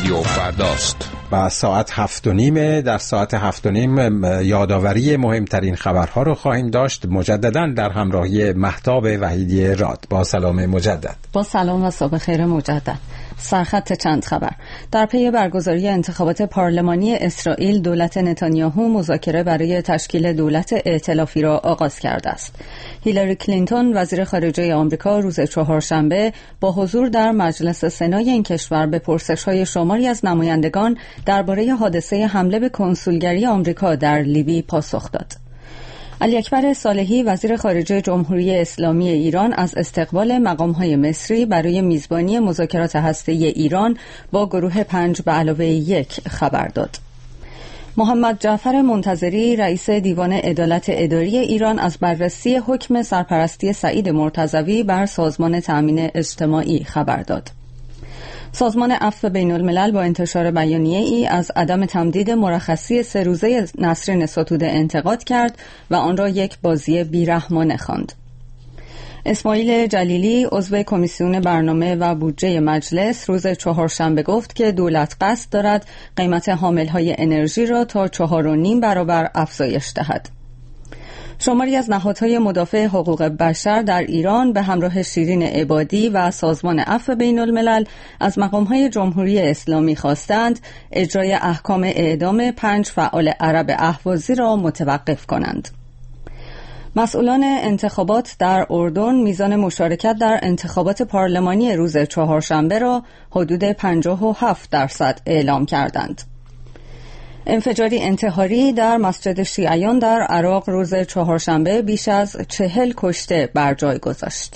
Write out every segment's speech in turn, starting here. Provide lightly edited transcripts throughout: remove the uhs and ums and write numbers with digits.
رادیو فرداست. و ساعت 7:30 در ساعت 7:30 یادآوری مهمترین خبرها رو خواهیم داشت، مجددا در همراهی مهتاب وحیدی راد. با سلام مجدد. با سلام و صبح خیر مجدد. سرخط چند خبر. در پی برگزاری انتخابات پارلمانی اسرائیل، دولت نتانیاهو مذاکره برای تشکیل دولت ائتلافی را آغاز کرده است. هیلاری کلینتون وزیر خارجه آمریکا روز چهارشنبه با حضور در مجلس سنای این کشور به پرسش‌های شماری از نمایندگان درباره حادثه حمله به کنسولگری آمریکا در لیبی پاسخ داد. علی اکبر صالحی وزیر خارجه جمهوری اسلامی ایران از استقبال مقام‌های مصری برای میزبانی مذاکرات هسته‌ای ایران با گروه 5+1 خبر داد. محمد جعفر منتظری رئیس دیوان عدالت اداری ایران از بررسی حکم سرپرستی سعید مرتضوی بر سازمان تأمین اجتماعی خبر داد. سازمان عفو بین الملل با انتشار بیانیه ای از عدم تمدید مرخصی 3 روزه نسرین ستوده انتقاد کرد و آن را یک بازی بیرحمانه خواند. اسماعیل جلیلی عضو کمیسیون برنامه و بودجه مجلس روز چهارشنبه گفت که دولت قصد دارد قیمت حاملهای انرژی را تا 4.5 برابر افزایش دهد. شماری از نهادهای مدافع حقوق بشر در ایران به همراه شیرین عبادی و سازمان عفو بین الملل از مقامهای جمهوری اسلامی خواستند اجرای احکام اعدام 5 فعال عرب اهوازی را متوقف کنند. مسئولان انتخابات در اردن میزان مشارکت در انتخابات پارلمانی روز چهارشنبه را حدود 57% اعلام کردند. انفجاری انتحاری در مسجد شیعیان در عراق روز چهارشنبه بیش از 40 کشته بر جای گذاشت.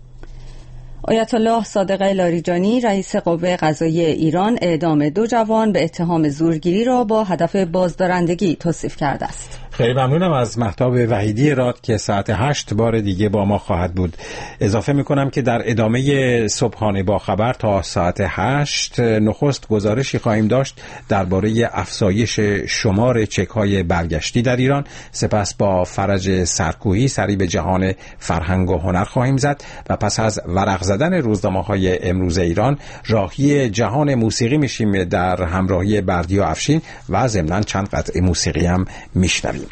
آیت الله صادق لاریجانی رئیس قوه قضاییه ایران اعدام 2 جوان به اتهام زورگیری را با هدف بازدارندگی توصیف کرده است. خیلی ممنونم از مهتاب وحیدی راد که ساعت 8 بار دیگه با ما خواهد بود. اضافه میکنم که در ادامه صبحانه با خبر تا ساعت 8 نخست گزارشی خواهیم داشت درباره افزایش شمار چک‌های برگشتی در ایران. سپس با فرج سرکوهی سری به جهان فرهنگ و هنر خواهیم زد و پس از ورق زدن روزنامه‌های امروز ایران راهی جهان موسیقی میشیم در همراهی بردیا افشین و ضمناً چند قطعه موسیقی هم میشنویم.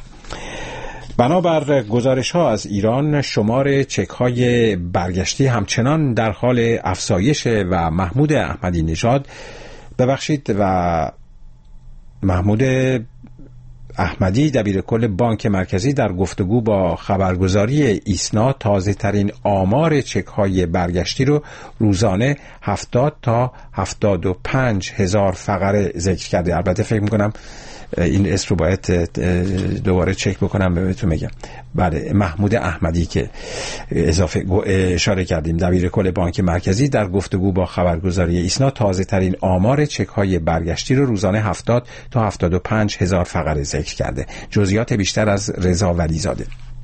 بنابر گزارش‌ها از ایران شمار چک‌های برگشتی همچنان در حال افزایش و محمود احمدی دبیرکل بانک مرکزی در گفتگو با خبرگزاری ایسنا تازه ترین آمار چک‌های برگشتی رو روزانه 70 تا 75 هزار فقره ذکر کرده. البته فکر می‌کنم این اسم رو باید دوباره چک بکنم بهتون میگم. بله، محمود احمدی که اشاره کردیم دبیرکل بانک مرکزی در گفتگو با خبرگزاری ایسنا تازه ترین آمار چک‌های برگشتی رو روزانه 70 تا 75 هزار فقره ذکر کرده. جزئیات بیشتر از رضا ولیزاده.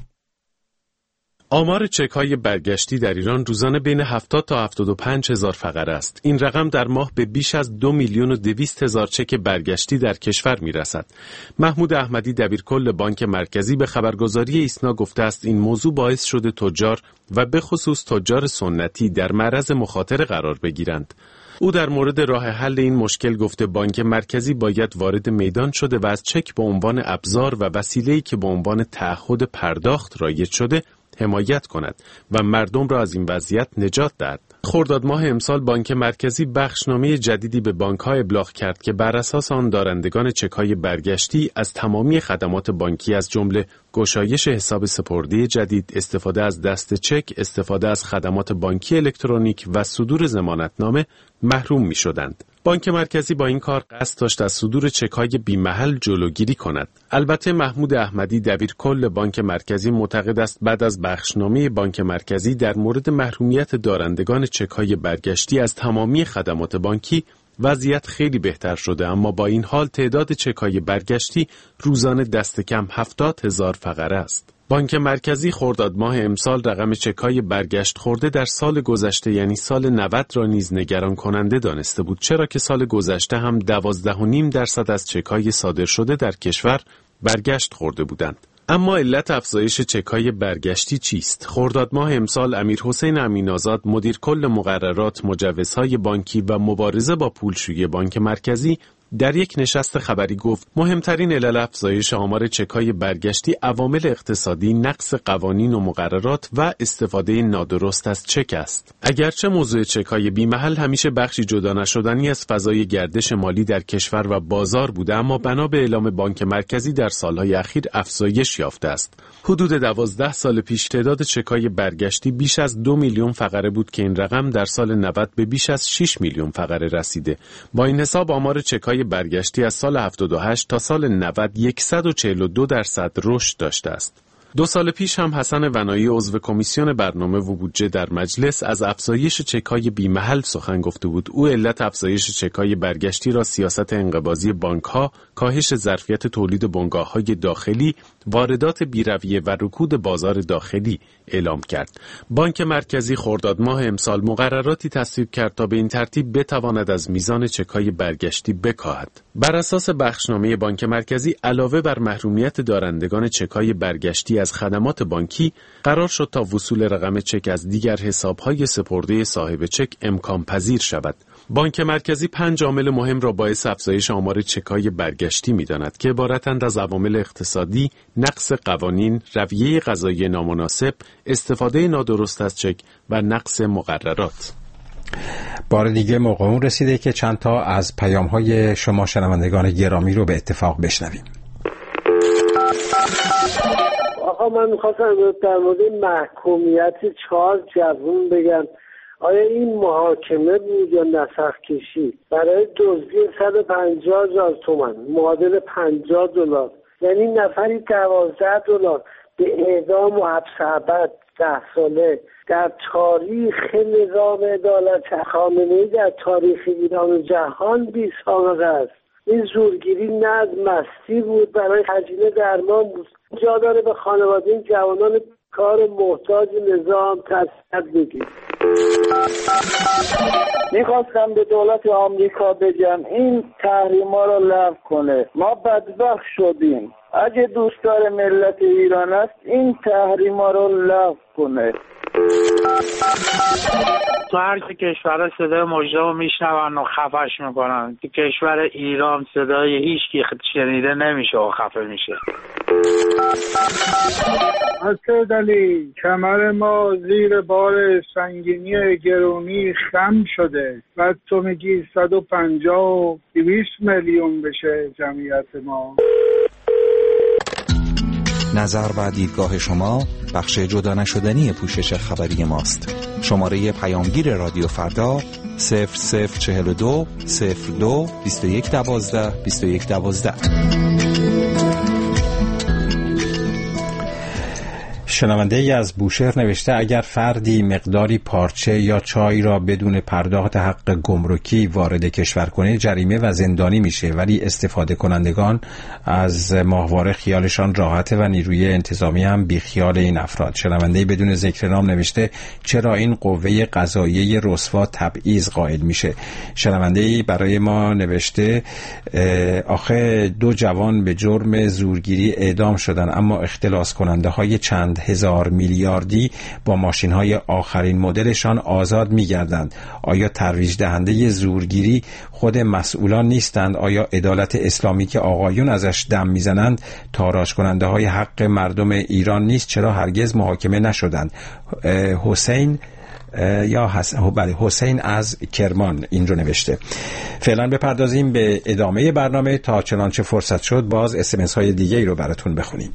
آمار چک‌های برگشتی در ایران روزانه بین 70 تا 75 هزار فقره است. این رقم در ماه به بیش از 2,200,000 چک برگشتی در کشور میرسد. محمود احمدی دبیرکل بانک مرکزی به خبرگزاری ایسنا گفته است این موضوع باعث شده تجار و به خصوص تجار سنتی در معرض مخاطره قرار بگیرند. او در مورد راه حل این مشکل گفته بانک مرکزی باید وارد میدان شده و از چک به عنوان ابزار و وسیله‌ای که به عنوان تعهد پرداخت رایج شده حمایت کند و مردم را از این وضعیت نجات دهد. خرداد ماه امسال بانک مرکزی بخشنامه جدیدی به بانک‌ها ابلاغ کرد که بر اساس آن دارندگان چک‌های برگشتی از تمامی خدمات بانکی از جمله گشایش حساب سپرده جدید، استفاده از دست چک، استفاده از خدمات بانکی الکترونیک و صدور ضمانتنامه محروم می‌شدند. بانک مرکزی با این کار قصد داشت از صدور چک‌های بی‌محل جلوگیری کند. البته محمود احمدی دبیرکل بانک مرکزی معتقد است بعد از بخشنامه بانک مرکزی در مورد محرومیت دارندگان چک‌های برگشتی از تمامی خدمات بانکی وضعیت خیلی بهتر شده، اما با این حال تعداد چک‌های برگشتی روزانه دست کم 70,000 فقره است. بانک مرکزی خرداد ماه امسال رقم چک‌های برگشت خورده در سال گذشته یعنی سال 90 را نیز نگران کننده دانسته بود، چرا که سال گذشته هم 12.5% از چک‌های صادر شده در کشور برگشت خورده بودند. اما علت افزایش چک‌های برگشتی چیست؟ خرداد ماه امسال امیرحسین امین‌آزاد مدیر کل مقررات، مجوزهای بانکی و مبارزه با پولشویی بانک مرکزی در یک نشست خبری گفت مهمترین علل افزایش آمار چک‌های برگشتی عوامل اقتصادی، نقض قوانین و مقررات و استفاده نادرست از چک است. اگرچه موضوع چک‌های بی‌محل همیشه بخشی جدا نشدنی از فضای گردش مالی در کشور و بازار بوده، اما بنا به اعلام بانک مرکزی در سالهای اخیر افزایش یافته است. حدود 12 سال پیش تعداد چک‌های برگشتی بیش از 2 میلیون فقره بود که این رقم در سال 90 به بیش از 6 میلیون فقره رسیده. با این حساب آمار چک‌های برگشتی از سال 78 تا سال 90 142% رشد داشته است. 2 سال پیش هم حسن ونایی عضو کمیسیون برنامه و بودجه در مجلس از افزایش چک‌های بی‌محل سخن گفته بود. او علت افزایش چک‌های برگشتی را سیاست انقباضی بانک‌ها، کاهش ظرفیت تولید بنگاه‌های داخلی، واردات بی‌رویه و رکود بازار داخلی اعلام کرد. بانک مرکزی خرداد ماه امسال مقرراتی تصویب کرد تا به این ترتیب بتواند از میزان چک‌های برگشتی بکاهد. بر اساس بخشنامه بانک مرکزی علاوه بر محرومیت دارندگان چک‌های برگشتی از خدمات بانکی، قرار شد تا وصول رقم چک از دیگر حساب‌های سپرده صاحب چک امکان پذیر شود. بانک مرکزی 5 عامل مهم را باعث افزایش آمار چک‌های برگشتی می‌داند که عبارتند از عوامل اقتصادی، نقض قوانین، رویه قضایی نامناسب، استفاده نادرست از چک و نقض مقررات. بار دیگه موقع اون رسیده که چند تا از پیام‌های شما شنوندگان گرامی رو به اتفاق بشنویم. آقا من می‌خواستم در مورد محکومیت 4 جوون بگم. آیا این محاکمه بود یا نسخ کشی؟ برای دزدی 150,000 تومان معادل $50، یعنی نفری $12 به اعدام و حبس ابد 10 ساله در تاریخ نظام عدالت خامنه‌ای، در تاریخ ایران و جهان بی سابقه است. این زورگیری نه از مستی بود، برای هزینه درمان بود. جا داره به خانواده این جوانان کار محتاج نظام تسلط بگیر. میخواستم به دولت آمریکا بگم این تحریما رو لغو کنه. ما بدبخت شدیم. اگه دوست داره ملت ایران است این تحریما رو لغو کنه. تو هر کشور صدای مجرم رو میشنون و خفش میکنن. تو کشور ایران صدای هیچ کی شنیده نمیشه و خفه میشه. حسد علی، کمر ما زیر بار سنگینی گرونی خم شده. بعد تو میگی 150 و 200 میلیون بشه جمعیت ما. نظر و دیدگاه شما بخش جدا نشدنی پوشش خبری ماست. شماره پیامگیر رادیو فردا 0042 02 2112 2112. شنونده ای از بوشهر نوشته اگر فردی مقداری پارچه یا چای را بدون پرداخت حق گمرکی وارد کشور کنه جریمه و زندانی میشه، ولی استفاده کنندگان از ماهواره خیالشان راحته و نیروی انتظامی هم بیخیال این افراد. شنونده ای بدون ذکر نام نوشته چرا این قوه قضاییه رسوا تبعیض قائل میشه. شنونده ای برای ما نوشته آخه 2 جوان به جرم زورگیری اعدام شدن، اما اختلاس کننده های چند هزار میلیاردی با ماشین های آخرین مدلشان آزاد میگردند. آیا ترویج دهنده زورگیری خود مسئولان نیستند؟ آیا عدالت اسلامی که آقایون ازش دم میزنند تاراج کننده های حق مردم ایران نیست؟ چرا هرگز محاکمه نشدند؟ حسین از کرمان این رو نوشته. فعلا بپردازیم به ادامه برنامه تا چنانچه فرصت شد باز SMS های دیگه ای رو براتون بخونیم.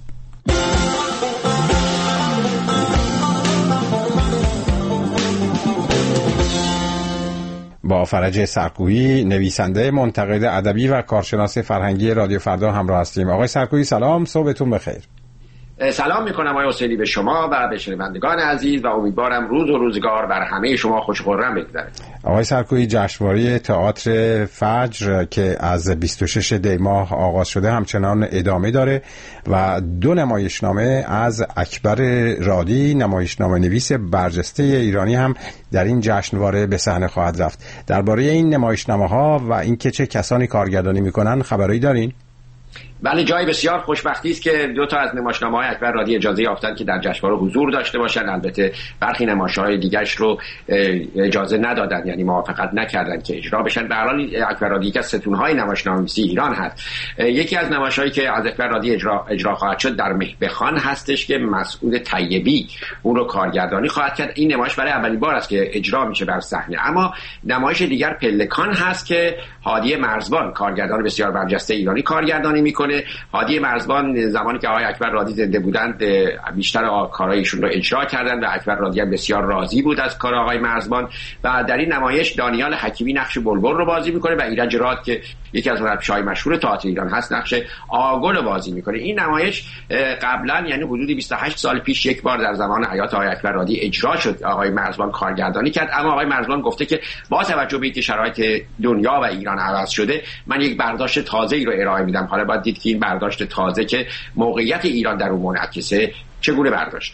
با فرج سرکویی، نویسنده، منتقد ادبی و کارشناس فرهنگی رادیو فردا همراه هستیم. آقای سرکویی سلام، صبحتون بخیر. سلام میکنم آقای حسینی به شما و به شنوندگان عزیز و امیدوارم روز و روزگار بر همه شما خوش و خرم بگذره. آقای سرکویی، جشنواره تئاتر فجر که از 26 دی ماه آغاز شده همچنان ادامه داره و 2 نمایشنامه از اکبر رادی، نمایشنامه نویس برجسته ایرانی هم در این جشنواره به صحنه خواهد رفت. درباره این نمایشنامه ها و اینکه چه کسانی کارگردانی میکنن خبری دارین؟ بله، جای بسیار خوشبختی است که دو تا از نمایشنامه‌های اکبر رادی اجازه یافتند که در جشنواره حضور داشته باشند. البته برخی نمایش‌های دیگرش رو اجازه ندادند، یعنی موافقت نکردند که اجرا بشن. به هر حال اکبر رادی یک از ستون‌های نمایشنامه‌نویسی ایران هست. یکی از نمایش‌هایی که از اکبر رادی اجرا خواهد شد در مهبخان هستش که مسعود طیبی اون رو کارگردانی خواهد کرد. این نمایش برای اولین بار است که اجرا میشه بر صحنه. اما نمایش دیگر پلکان هست که هادی مرزبان کارگردان بسیار برجسته ایرانی کارگردانی میکنه. هادی مرزبان زمانی که آقای اکبر رادی زنده بودند بیشتر کارهایشون رو اجرا کردند و اکبر رادی هم بسیار راضی بود از کار آقای مرزبان. و در این نمایش دانیال حکیمی نقش بلبل رو بازی میکنه و ایرج راد که یکی از هنرپیشه‌های مشهور تئاتر ایران هست نقش آگل رو بازی میکنه. این نمایش قبلا یعنی حدود 28 سال پیش یک بار در زمان حیات آقای اکبر رادی اجرا شد. آقای مرزبان کارگردانی کرد، اما آقای مرزبان گفته که با توجه به اینکه شرایط دنیا و ایران عوض شده من یک برداشت تازه‌ای رو ارائه میدم. حالا باید دید که این برداشت تازه که موقعیت ایران در اون منعکسه چگونه برداشت.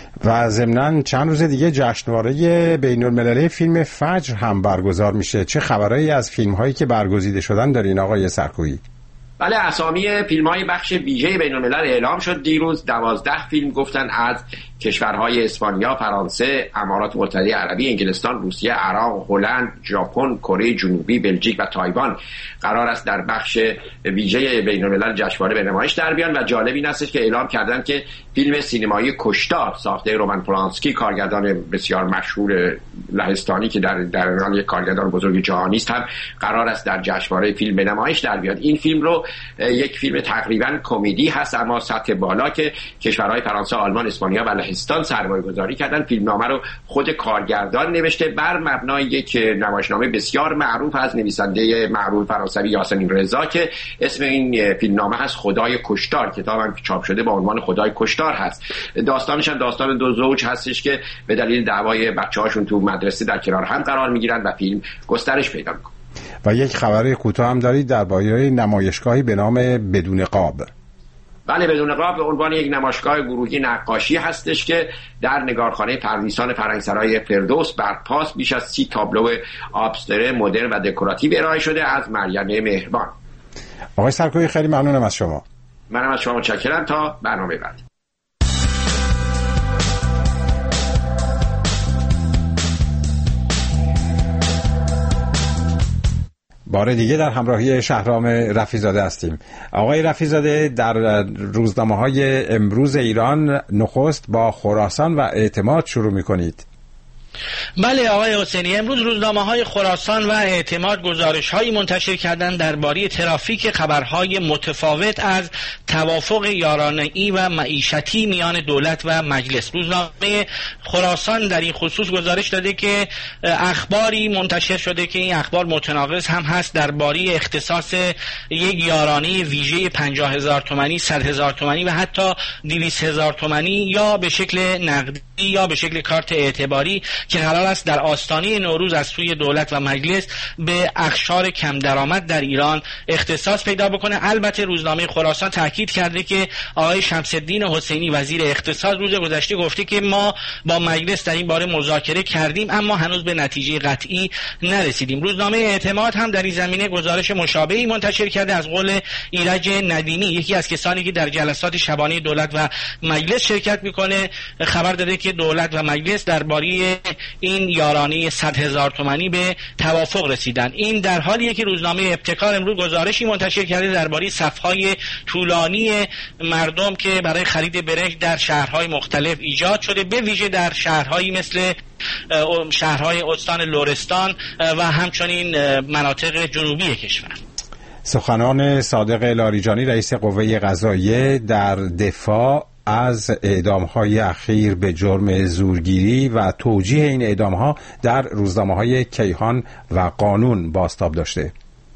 و ضمناً چند روز دیگه جشنواره بین‌المللی فیلم فجر هم برگزار میشه. چه خبرایی از فیلم‌هایی که برگزیده شدن دارین آقای سرکویی؟ بله، اسامی فیلم‌های بخش ویژه بین‌الملل اعلام شد دیروز. 12 فیلم گفتن از کشورهای اسپانیا، فرانسه، امارات متحده عربی، انگلستان، روسیه، عراق، هلند، ژاپن، کره جنوبی، بلژیک و تایوان قرار است در بخش ویژه بین‌الملل جشنواره به نمایش در بیان. و جالب این است که اعلام کردند که فیلم سینمایی کشتار ساخته رومن پولانسکی کارگردان بسیار مشهور لهستانی که در ایران یک کارگردان بزرگ جهانی است هم قرار است در جشنواره فیلم به نمایش در بیاد. این فیلم رو یک فیلم تقریبا کمدی هست اما سطح بالا که کشورهای فرانسه، آلمان، اسپانیا و لهستان سرمایه‌گذاری کردن. فیلمنامه رو خود کارگردان نوشته بر مبنای یک نمایشنامه بسیار معروف از نویسنده معروف فرانسوی یاسمین رضا که اسم این فیلمنامه هست خدای کشتار. کتابم چاپ شده با عنوان خدای کشتار هست. داستانش هم داستان دو زوج هستش که به دلیل دعوای بچه‌هاشون تو مدرسه در کنار هم قرار میگیرن و فیلم گسترش پیدا میکنه. و یک خبر کوتاه هم دارید درباره نمایشگاهی به نام بدون قاب. بله، بدون قاب به عنوان یک نمایشگاه گروهی نقاشی هستش که در نگارخانه پرویسان فرهنگسرای فردوس برپاست. بیش از 30 تابلو آبستره مدرن و دکوراتیو ارائه شده از مریم مهربان. آقای سرکویی خیلی ممنونم از شما. منم از شما متشکرم. تا برنامه بعد. بار دیگه در همراهی شهرام رفیع‌زاده هستیم. آقای رفیع‌زاده، در روزنامه‌های امروز ایران نخست با خراسان و اعتماد شروع می‌کنید. بله آقای حسینی، امروز روزنامه‌های خراسان و اعتماد گزارش‌هایی منتشر کردند درباره ترافیک خبرهای متفاوت از توافق یارانه‌ای و معیشتی میان دولت و مجلس. روزنامه خراسان در این خصوص گزارش داده که اخباری منتشر شده که این اخبار متناقض هم هست درباره اختصاص یک یارانه ویژه 50,000 تومانی، 100,000 تومانی و حتی 200,000 تومانی یا به شکل نقدی یا به شکل کارت اعتباری که قرار است در آستانه نوروز از سوی دولت و مجلس به اقشار کم درآمد در ایران اختصاص پیدا بکنه. البته روزنامه خراسان تاکید کرده که آقای شمس‌الدین حسینی وزیر اقتصاد روز گذشته گفته که ما با مجلس در این باره مذاکره کردیم اما هنوز به نتیجه قطعی نرسیدیم. روزنامه اعتماد هم در این زمینه گزارش مشابهی منتشر کرده از قول ایرج ندیمی، یکی از کسانی که در جلسات شبانه دولت و مجلس شرکت میکنه، خبر داده که دولت و مجلس درباره این یارانه 100,000 تومانی به توافق رسیدن. این در حالیه که روزنامه ابتکار امروز گزارشی منتشر کرده درباره صف‌های طولانی مردم که برای خرید برنج در شهرهای مختلف ایجاد شده، به ویژه در شهرهایی مثل شهرهای استان لرستان و همچنین مناطق جنوبی کشور. سخنان صادق لاریجانی رئیس قوه قضاییه در دفاع از اعدام‌های اخیر به جرم زورگیری و توجیه این اعدام‌ها در روزنامه‌های کیهان و قانون بازتاب داشته.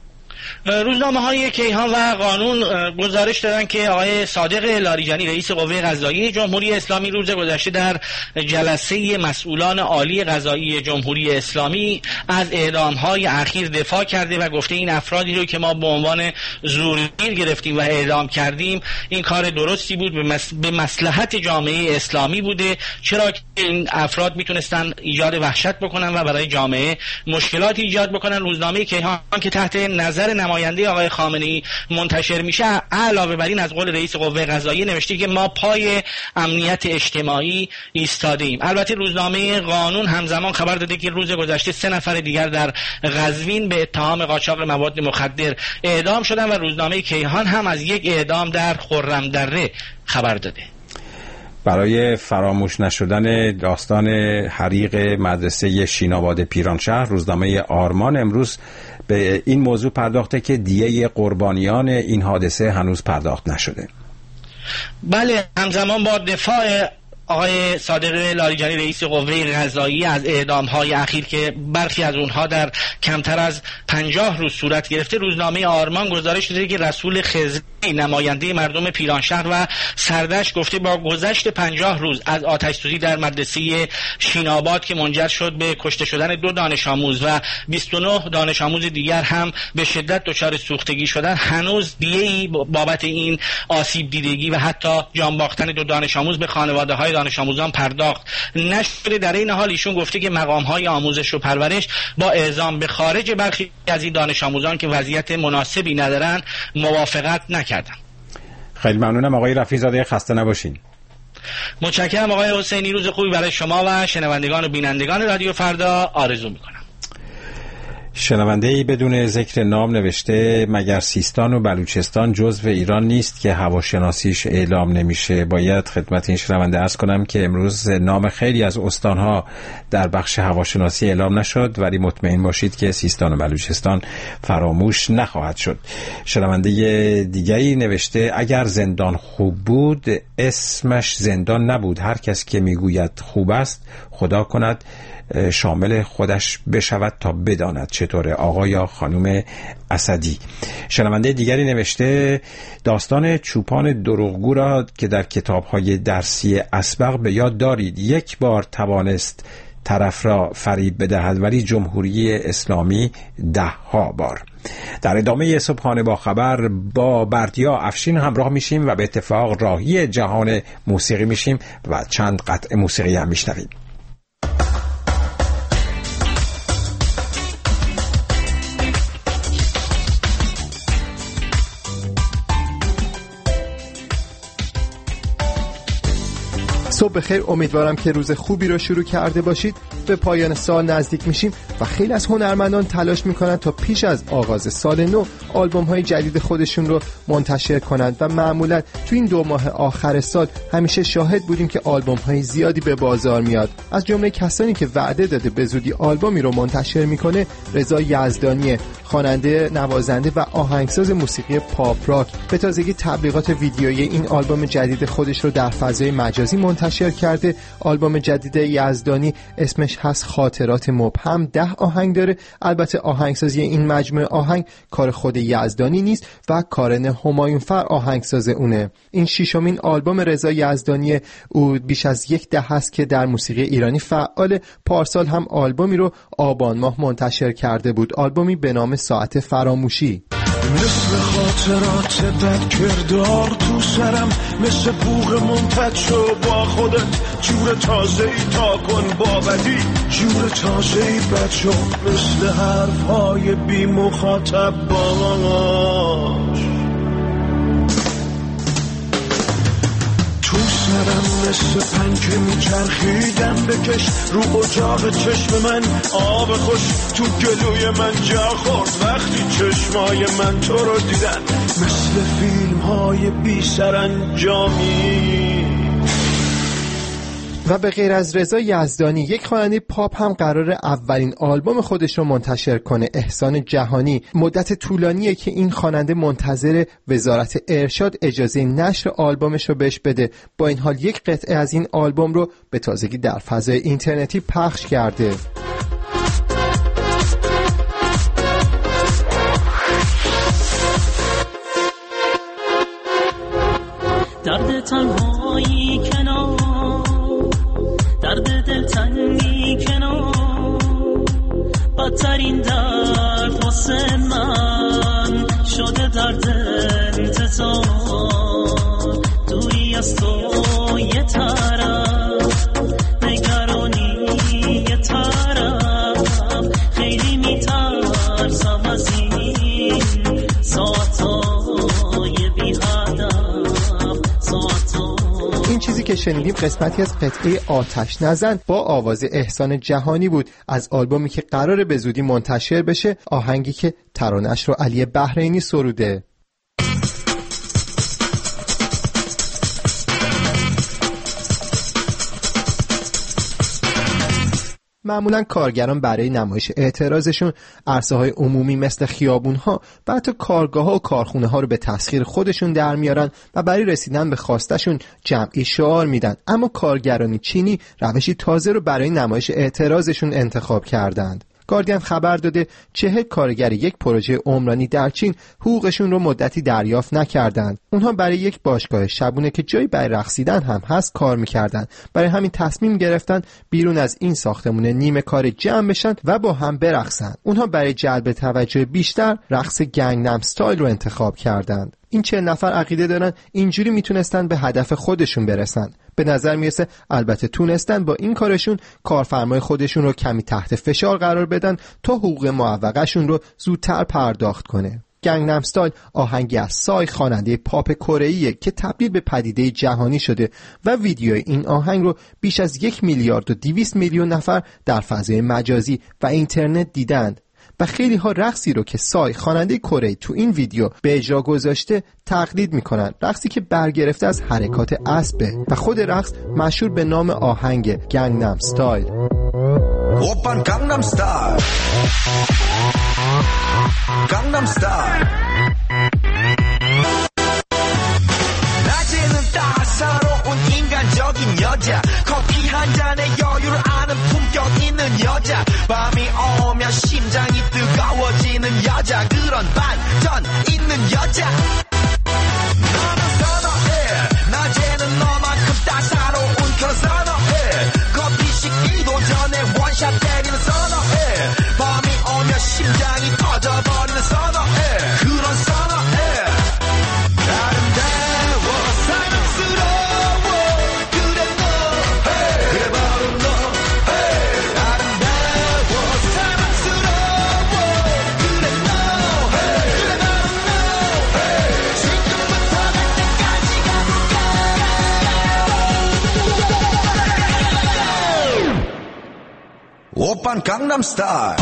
روزنامه‌های کیهان و قانون گزارش دادن که آقای صادق لاریجانی رئیس قوه قضاییه جمهوری اسلامی روز گذشته در جلسه مسئولان عالی قضایی جمهوری اسلامی از اعدام‌های اخیر دفاع کرده و گفته این افرادی رو که ما به عنوان زورگیر گرفتیم و اعدام کردیم این کار درستی بود، به مصلحت جامعه اسلامی بوده، چرا که این افراد میتونستن ایجاد وحشت بکنن و برای جامعه مشکلات ایجاد بکنن. روزنامه کیهان که تحت نظر نظر نماینده آقای خامنه‌ای منتشر میشه، علاوه بر این از قول رئیس قوه قضاییه نوشته که ما پای امنیت اجتماعی ایستادیم. البته روزنامه قانون همزمان خبر داده که روز گذشته 3 نفر دیگر در قزوین به اتهام قاچاق مواد مخدر اعدام شدن و روزنامه کیهان هم از یک اعدام در خرم‌دره خبر داده. برای فراموش نشدن داستان حریق مدرسه شیناباد پیرانشهر، روزنامه آرمان امروز به این موضوع پرداخته که دیه قربانیان این حادثه هنوز پرداخت نشده. بله، همزمان با دفاع آقای صادق لاریجانی رئیس قوه قضاییه از اعدام‌های اخیر که برخی از اونها در کمتر از 50 روز صورت گرفته، روزنامه آرمان گزارش داده که رسول خضری نماینده مردم پیرانشهر و سردش گفته با گذشت 50 روز از آتش‌سوزی در مدرسه شیناباد که منجر شد به کشته شدن 2 دانش آموز و 29 دانش آموز دیگر هم به شدت دچار سوختگی شدن، هنوز دیه‌ای بابت این آسیب دیدگی و حتی جان باختن 2 دانش آموز به خانواده‌های دانش آموزان پرداخت نشده. در این حال ایشون گفته که مقام‌های آموزش و پرورش با اعزام به خارج برخی از این دانش آموزان که وضعیت مناسبی ندارن موافقت نکردن. خیلی ممنونم آقای رفیع‌زاده، خسته نباشین. متشکرم آقای حسینی، روز خوبی برای شما و شنوندگان و بینندگان رادیو فردا آرزو می‌کنم. شنونده‌ای بدون ذکر نام نوشته مگر سیستان و بلوچستان جزو ایران نیست که هواشناسیش اعلام نمیشه؟ باید خدمت این شنونده عرض کنم که امروز نام خیلی از استانها در بخش هواشناسی اعلام نشد، ولی مطمئن باشید که سیستان و بلوچستان فراموش نخواهد شد. شنونده دیگری نوشته اگر زندان خوب بود اسمش زندان نبود، هر کس که میگوید خوب است خدا کند شامل خودش بشود تا بداند چطوره. آقا یا خانم اسدی. شنونده دیگری نوشته داستان چوپان دروغگو را که در کتاب‌های درسی اسبق به یاد دارید، یک بار توانست طرف را فریب بدهد ولی جمهوری اسلامی 10 بار. در ادامه صبحانه با خبر با بردیا افشین همراه میشیم و به اتفاق راهی جهان موسیقی میشیم و چند قطعه موسیقی هم میشنویم. صبح بخیر، امیدوارم که روز خوبی رو شروع کرده باشید. به پایان سال نزدیک میشیم و خیلی از هنرمندان تلاش میکنن تا پیش از آغاز سال نو آلبوم های جدید خودشون رو منتشر کنند و معمولا تو این 2 ماه آخر سال همیشه شاهد بودیم که آلبوم های زیادی به بازار میاد. از جمله کسانی که وعده داده به زودی آلبومی رو منتشر میکنه رضا یزدانی، خواننده، نوازنده و آهنگساز موسیقی پاپ راک. به تازگی تبلیغات ویدیویی این آلبوم جدید خودش رو در فضای مجازی منتشر کرده. آلبوم جدید یزدانی اسمش هست خاطرات مبهم، 10 آهنگ داره. البته آهنگسازی این مجموعه آهنگ کار خود یزدانی نیست و کارن همایونفر آهنگساز اونه. این 6مین آلبوم رضا یزدانی او بیش از 10 است که در موسیقی ایرانی فعال. پارسال هم آلبومی رو آبان ماه منتشر کرده بود، آلبومی به نام ساعت فراموشی. مثل خاطرات بد کردار تو سرم، مثل بوق منتج شو با خودت، جور تازه ای تا کن با بدی، جور تازه ای بد شو، مثل حرفهای بی مخاطب باش تو سرم، مثل پنکه میچرخیدم بکش رو اجاق چشم من آب خوش، تو گلوی من جا خورد وقتی چشمای من تو رو دیدن، مثل فیلم های بی سرانجامی. و به غیر از رضا یزدانی، یک خواننده پاپ هم قرار اولین آلبوم خودش رو منتشر کنه، احسان جهانی. مدت طولانیه که این خواننده منتظر وزارت ارشاد اجازه نشر آلبومش رو بهش بده. با این حال یک قطعه از این آلبوم رو به تازگی در فضای اینترنتی پخش کرده. درد تنهایی کنار، درد دلتنگی کنار، بدترین درد واسه من شده درد انتظار، دوری از تو یه طرف، نگرانی یه طرف، خیلی میترسم از این شنیدیم قسمتی از قطعه آتش نزن با آواز احسان جهانی بود از آلبومی که قراره به زودی منتشر بشه، آهنگی که ترانه‌اش رو علی بحرینی سروده. معمولا کارگران برای نمایش اعتراضشون عرصه‌های عمومی مثل خیابون‌ها و حتی کارگاه‌ها و کارخونه‌ها رو به تسخیر خودشون در میارن و برای رسیدن به خواستشون جمعی شعار میدن. اما کارگرانی چینی روشی تازه رو برای نمایش اعتراضشون انتخاب کردند. گاردین خبر داده 40 کارگر یک پروژه عمرانی در چین حقوقشون رو مدتی دریافت نکردند. اونها برای یک باشگاه شبونه که جایی برای رقصیدن هم هست کار میکردن. برای همین تصمیم گرفتن بیرون از این ساختمون نیمه کار جمع بشن و با هم برقصن. اونها برای جلب توجه بیشتر رقص گنگنم استایل رو انتخاب کردند. این 40 نفر عقیده دارن اینجوری میتونستن به هدف خودشون برسن. به نظر میرسه البته تونستن با این کارشون کارفرمای خودشون رو کمی تحت فشار قرار بدن تا حقوق معوقه‌شون رو زودتر پرداخت کنه. گنگنم استایل آهنگی از سای، خواننده پاپ کره‌ایه که تبدیل به پدیده جهانی شده و ویدیوی این آهنگ رو بیش از 1 میلیارد و 200 میلیون نفر در فضای مجازی و اینترنت دیدند. و خیلی ها رقصی رو که سای خواننده کره تو این ویدیو به اجرا گذاشته تقلید میکنن، رقصی که برگرفته از حرکات اسبه و خود رقص مشهور به نام آهنگ گنگنم استایل. 오빤 강남 스타일 강남 스타일 낮에는 따사로운 인간적인 여자 커피 한 잔에 여유를 아는 품격 있는 여자 밤이 오면 심장이 뜨거워지는 여자 그런 반전 있는 여자 너는 선호해 낮에는 너만큼 따사로운 그런 선호해 커피 식기도 전에 원샷 때리는 선호해 밤이 오면 심장이 터져버리는 선호해 그런 선호해 아름다워 사랑스러워 그래 너 그래 바로 너 아름다워 사랑스러워 그래 너 그래 바로 너 지금부터 갈 때까지 가볼까 오빤 강남스타일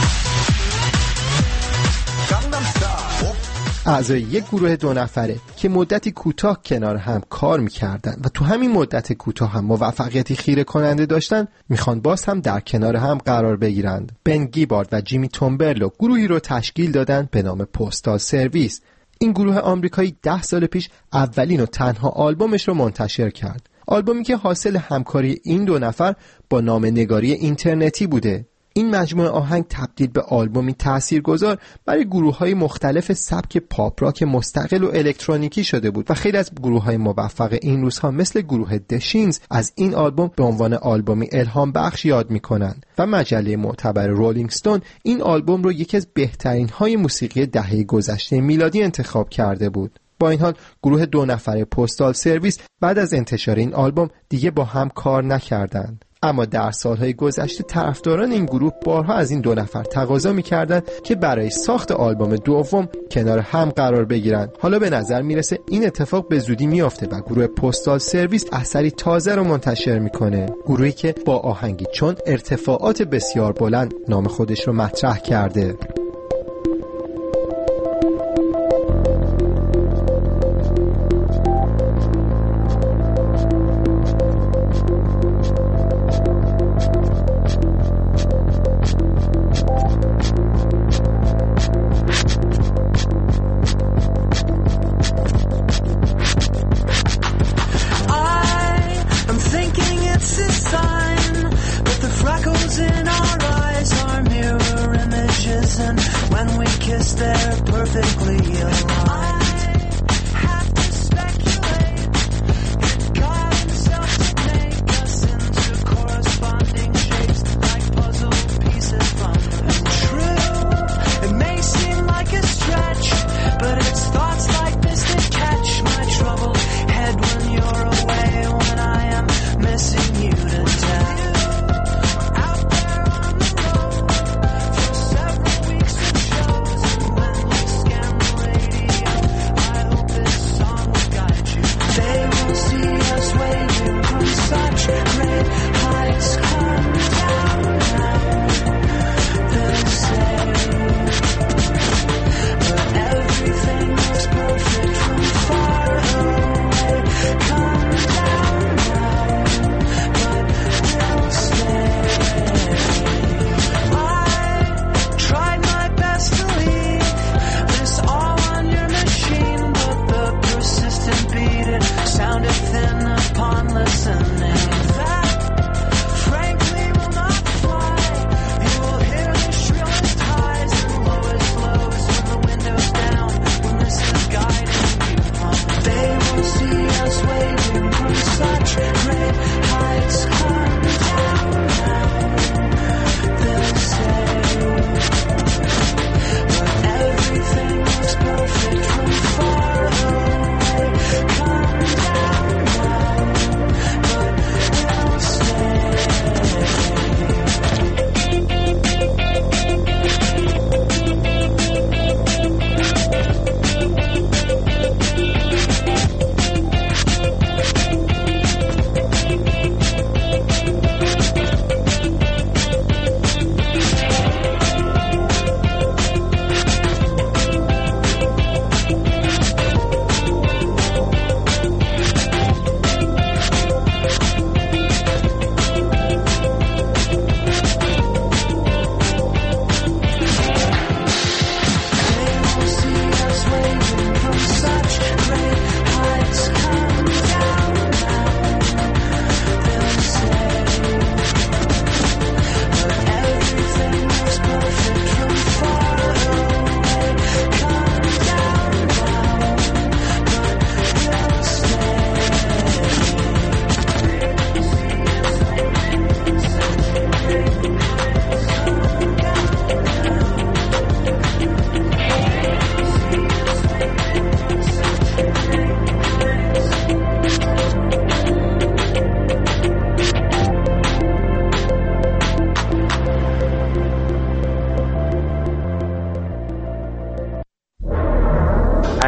اعضای یک گروه 2 نفره که مدتی کوتاه کنار هم کار میکردن و تو همین مدت کوتاه هم موفقیتی خیره کننده داشتن، میخوان باز هم در کنار هم قرار بگیرند. بن گیبارد و جیمی تومبرلو گروهی رو تشکیل دادن به نام پستال سرویس. این گروه آمریکایی 10 سال پیش اولین و تنها آلبومش رو منتشر کرد. آلبومی که حاصل همکاری این 2 نفر با نامه‌نگاری اینترنتی بوده. این مجموعه آهنگ تبدیل به آلبومی تاثیرگذار برای گروه‌های مختلف سبک پاپ راک مستقل و الکترونیکی شده بود و خیلی از گروه‌های موفق این روزها مثل گروه دشینز از این آلبوم به عنوان آلبومی الهام بخش یاد می‌کنند و مجله معتبر رولینگ استون این آلبوم رو یکی از بهترین‌های موسیقی دهه گذشته میلادی انتخاب کرده بود. با این حال گروه 2 نفره پستال سرویس بعد از انتشار این آلبوم دیگه با هم کار نکردند. اما در سالهای گذشته طرفداران این گروه بارها از این 2 نفر تقاضا می‌کردند که برای ساخت آلبوم دوم کنار هم قرار بگیرند. حالا به نظر میرسه این اتفاق به زودی میافته و گروه پستال سرویس اثری تازه رو منتشر میکنه. گروهی که با آهنگی چون ارتفاعات بسیار بلند نام خودش رو مطرح کرده.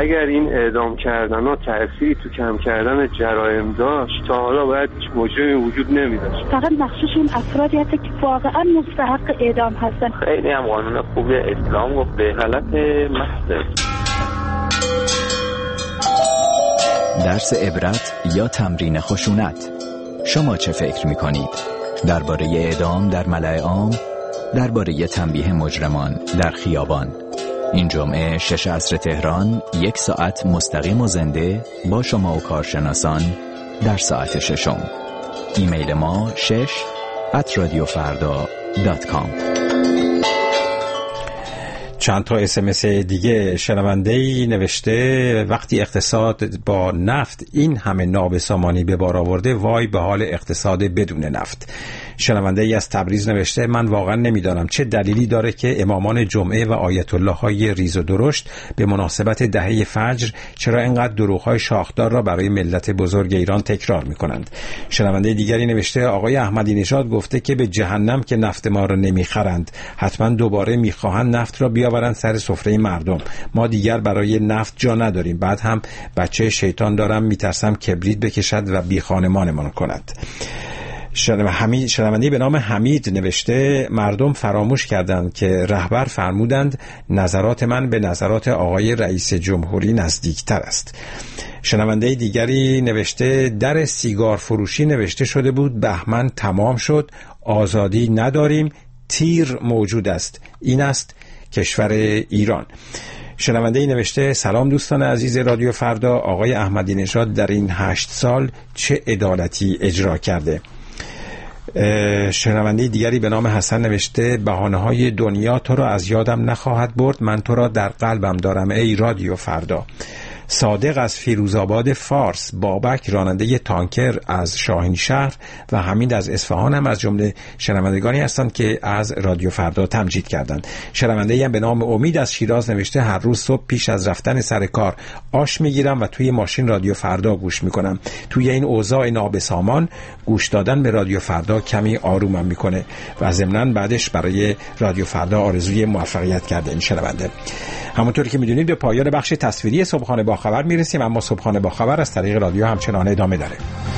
اگر این اعدام کردن ها تأثیری تو کم کردن جرایم داشت تا حالا باید مجرمی وجود نمیداشت. فقط مخصوص این افرادی هست که واقعا مستحق اعدام هستن. خیلی هم قانون خوب اسلام گفت به غلط محض. درس عبرت یا تمرین خشونت. شما چه فکر می‌کنید؟ درباره اعدام در ملأ عام، درباره تنبیه مجرمان در خیابان. این جمعه 6 عصر تهران 1 ساعت مستقیم و زنده با شما و کارشناسان در ساعت 6. ایمیل ما shesh@radiofarda.com. چند تا SMS دیگه. شنونده‌ای نوشته وقتی اقتصاد با نفت این همه نابسامانی به بار آورده، وای به حال اقتصاد بدون نفت. شنونده‌ای از تبریز نوشته من واقعا نمیدانم چه دلیلی داره که امامان جمعه و آیت الله های ریز و درشت به مناسبت دهه فجر چرا اینقدر دروغ‌های شاخدار را برای ملت بزرگ ایران تکرار می‌کنند. شنونده دیگری نوشته آقای احمدی نژاد گفته که به جهنم که نفت ما را نمیخرند، حتما دوباره می‌خواهند نفت را بیاورند سر سفره مردم. ما دیگر برای نفت جا نداریم. بعد هم بچه شیطان دارم، میترسم کبریت بکشد و بی خانمانمان کند. شنونده‌ای به نام حمید نوشته مردم فراموش کردند که رهبر فرمودند نظرات من به نظرات آقای رئیس جمهوری نزدیکتر است. شنونده دیگری نوشته در سیگار فروشی نوشته شده بود بهمن تمام شد، آزادی نداریم، تیر موجود است. این است کشور ایران. شنونده‌ای نوشته سلام دوستان عزیز رادیو فردا، آقای احمدی نژاد در این 8 سال چه عدالتی اجرا کرده. شنونده دیگری به نام حسن نوشته بهانه‌های دنیا تو را از یادم نخواهد برد، من تو را در قلبم دارم ای رادیو فردا. صادق از فیروزآباد فارس، بابک راننده تانکر از شاهین شهر و حمید از اصفهان هم از جمله شنوندگانی هستند که از رادیو فردا تمجید کردند. شنونده‌ای هم به نام امید از شیراز نوشته هر روز صبح پیش از رفتن سر کار آش میگیرم و توی ماشین رادیو فردا گوش میکنم. توی این اوضاع نابسامان گوش دادن به رادیو فردا کمی آرومم میکنه و ضمناً بعدش برای رادیو فردا آرزوی موفقیت کرده این شنونده. همونطور که میدونید به پایان بخش تصویری صبحانه با خبر میرسیم، اما صبحانه با خبر از طریق رادیو همچنان ادامه داره.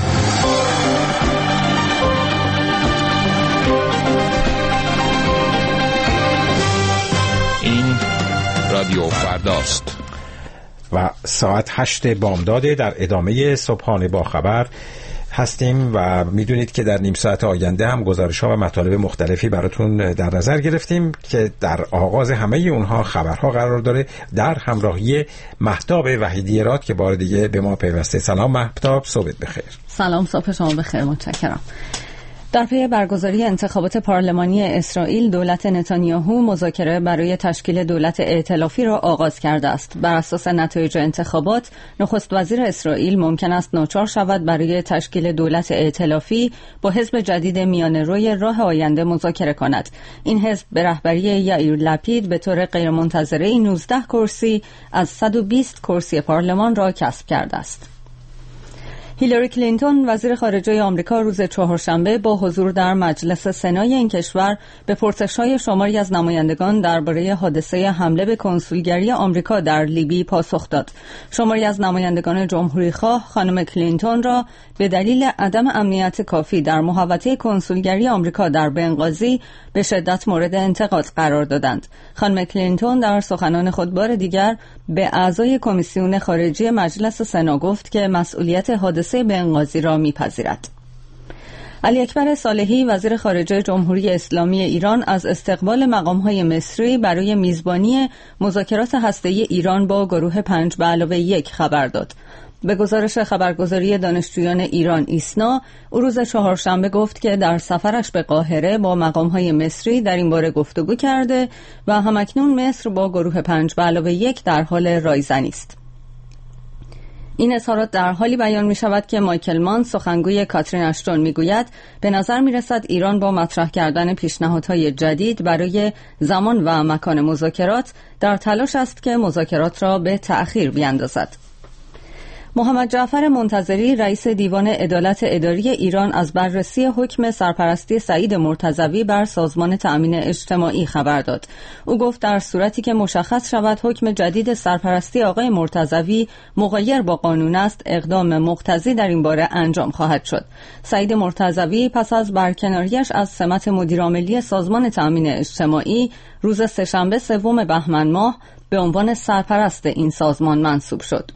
این رادیو فرداست و ساعت 8 بامداد. در ادامه صبحانه با خبر هستیم و میدونید که در نیم ساعت آینده هم گزارش‌ها و مطالب مختلفی براتون در نظر گرفتیم که در آغاز همه اونها خبرها قرار داره در همراهی مهتاب وحیدی راد که بار دیگه به ما پیوسته. سلام مهتاب، صبحت بخیر. سلام، صبح شما بخیر، متشکرم. در پی برگزاری انتخابات پارلمانی اسرائیل، دولت نتانیاهو مذاکره برای تشکیل دولت ائتلافی را آغاز کرده است. بر اساس نتایج انتخابات، نخست وزیر اسرائیل ممکن است ناچار شود برای تشکیل دولت ائتلافی با حزب جدید میانه‌روی راه آینده مذاکره کند. این حزب به رهبری یائیر لپید به طور غیرمنتظره 19 کرسی از 120 کرسی پارلمان را کسب کرده است. هیلاری کلینتون وزیر خارجه آمریکا روز چهارشنبه با حضور در مجلس سنای این کشور به پرسش‌های شماری از نمایندگان درباره حادثه حمله به کنسولگری آمریکا در لیبی پاسخ داد. شماری از نمایندگان جمهوری‌خواه خانم کلینتون را به دلیل عدم امنیت کافی در محوطه کنسولگری آمریکا در بنغازی به شدت مورد انتقاد قرار دادند. خانم کلینتون در سخنان خود بار دیگر به اعضای کمیسیون خارجی مجلس سنا گفت که مسئولیت حادثه بنغازی را می‌پذیرد. علی اکبر صالحی وزیر خارجه جمهوری اسلامی ایران از استقبال مقام‌های مصری برای میزبانی مذاکرات هسته‌ای ایران با گروه 5+1 خبر داد. به گزارش خبرگزاری دانشجویان ایران ایسنا، او روز چهارشنبه گفت که در سفرش به قاهره با مقام‌های مصری در این باره گفتگو کرده و همکنون مصر با گروه 5+1 در حال رایزنی است. این اظهارات در حالی بیان می شود که مایکل مان سخنگوی کاترین اشتون می گوید به نظر می رسد ایران با مطرح کردن پیشنهادهای جدید برای زمان و مکان مذاکرات در تلاش است که مذاکرات را به تأخیر بیاندازد. محمد جعفر منتظری رئیس دیوان عدالت اداری ایران از بررسی حکم سرپرستی سعید مرتضوی بر سازمان تأمین اجتماعی خبر داد. او گفت در صورتی که مشخص شود حکم جدید سرپرستی آقای مرتضوی مغایر با قانون است، اقدام مقتضی در این باره انجام خواهد شد. سعید مرتضوی پس از برکناریش از سمت مدیرعاملی سازمان تأمین اجتماعی روز سه‌شنبه 3 بهمن ماه به عنوان سرپرست این سازمان منصوب شد.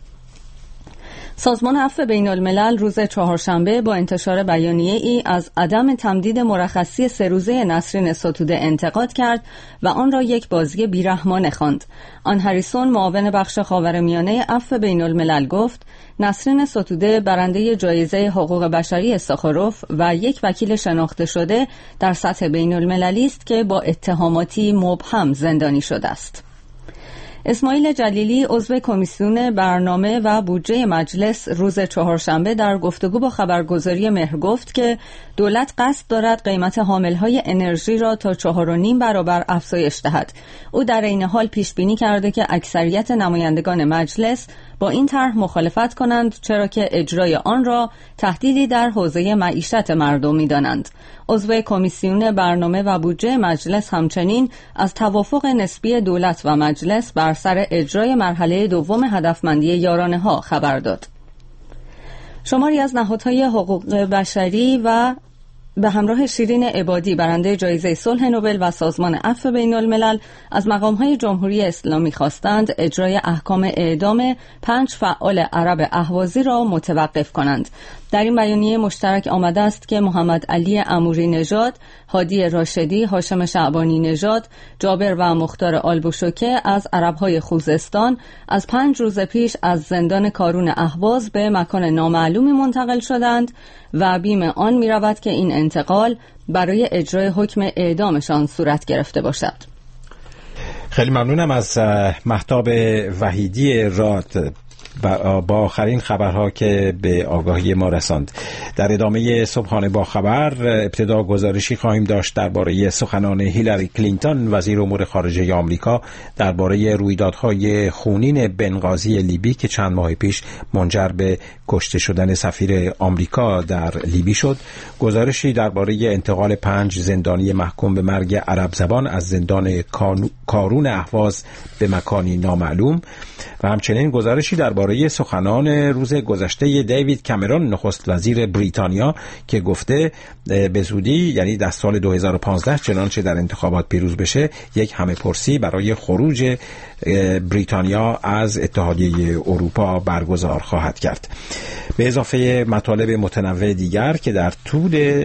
سازمان عفو بین الملل روز چهارشنبه با انتشار بیانیه‌ای از عدم تمدید مرخصی 3 روزه نسرین ستوده انتقاد کرد و آن را یک بازی بیرحمانه خواند. آن هریسون معاون بخش خاورمیانه عفو بین الملل گفت نسرین ستوده برنده جایزه حقوق بشری ساخاروف و یک وکیل شناخته شده در سطح بین المللی است که با اتهاماتی مبهم زندانی شده است. اسماعیل جلیلی عضو کمیسیون برنامه و بودجه مجلس روز چهارشنبه در گفتگو با خبرگزاری مهر گفت که دولت قصد دارد قیمت حاملهای انرژی را تا 4.5 برابر افزایش دهد. او در این حال پیش بینی کرده که اکثریت نمایندگان مجلس با این طرح مخالفت کنند، چرا که اجرای آن را تهدیدی در حوزه معیشت مردم می‌دانند. عضو کمیسیون برنامه و بودجه مجلس همچنین از توافق نسبی دولت و مجلس بر سر اجرای مرحله دوم هدفمندی یارانه‌ها خبر داد. شماری از نهادهای حقوق بشری و به همراه شیرین عبادی برنده جایزه صلح نوبل و سازمان عفو بین الملل از مقام‌های جمهوری اسلامی خواستند اجرای احکام اعدام 5 فعال عرب اهوازی را متوقف کنند. در این بیانیه مشترک آمده است که محمد علی اموری نژاد، هادی راشدی، هاشم شعبانی نژاد، جابر و مختار آلبوشوکه از عرب‌های خوزستان از 5 روز پیش از زندان کارون اهواز به مکان نامعلومی منتقل شدند و بیم آن می‌رود که این انتقال برای اجرای حکم اعدامشان صورت گرفته باشد. خیلی ممنونم از مهتاب وحیدی راد با آخرین خبرها که به آگاهی ما رساند. در ادامه صبحانه با خبر ابتدا گزارشی خواهیم داشت درباره سخنان هیلاری کلینتون وزیر امور خارجه آمریکا درباره رویدادهای خونین بنغازی لیبی که چند ماه پیش منجر به کشته شدن سفیر آمریکا در لیبی شد. گزارشی درباره انتقال 5 زندانی محکوم به مرگ عرب زبان از زندان کارون اهواز به مکانی نامعلوم و همچنین گزارشی درباره سخنان روز گذشته دیوید کامرون نخست وزیر بریتانیا که گفته به زودی، یعنی در سال 2015 چنانچه در انتخابات پیروز بشه، یک همه پرسی برای خروج بریتانیا از اتحادیه اروپا برگزار خواهد کرد. به اضافه مطالب متنوع دیگر که در طول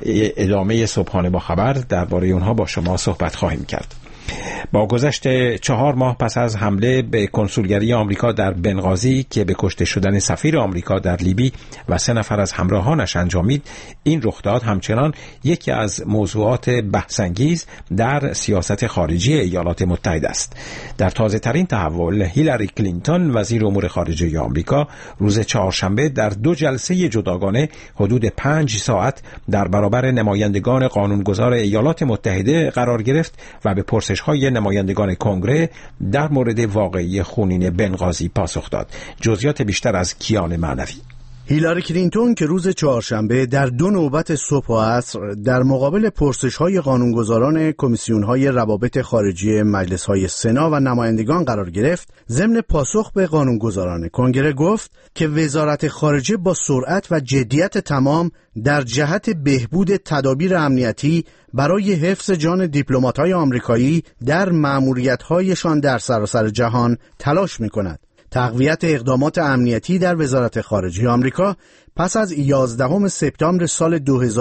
ادامه صبحانه با خبر درباره اونها با شما صحبت خواهیم کرد. با گذشت 4 ماه پس از حمله به کنسولگری آمریکا در بنغازی که به کشته شدن سفیر آمریکا در لیبی و 3 نفر از همراهانش انجامید، این رخداد همچنان یکی از موضوعات بحث‌انگیز در سیاست خارجی ایالات متحده است. در تازه‌ترین تحول، هیلاری کلینتون وزیر امور خارجه آمریکا روز چهارشنبه در 2 جلسه جداگانه حدود 5 ساعت در برابر نمایندگان قانونگذار ایالات متحده قرار گرفت و به پرسش‌های نمایندگان کنگره در مورد واقعی خونین بنغازی پاسخ داد. جزئیات بیشتر از کیان معنوی. هیلاری کلینتون که روز چهارشنبه در 2 نوبت صبح و عصر در مقابل پرسش‌های قانونگذاران کمیسیون‌های روابط خارجی مجلس‌های سنا و نمایندگان قرار گرفت، ضمن پاسخ به قانونگذاران کنگره گفت که وزارت خارجه با سرعت و جدیت تمام در جهت بهبود تدابیر امنیتی برای حفظ جان دیپلمات‌های آمریکایی در مأموریت‌هایشان در سراسر جهان تلاش می‌کند. تقویت اقدامات امنیتی در وزارت خارجه آمریکا پس از 11 سپتامبر سال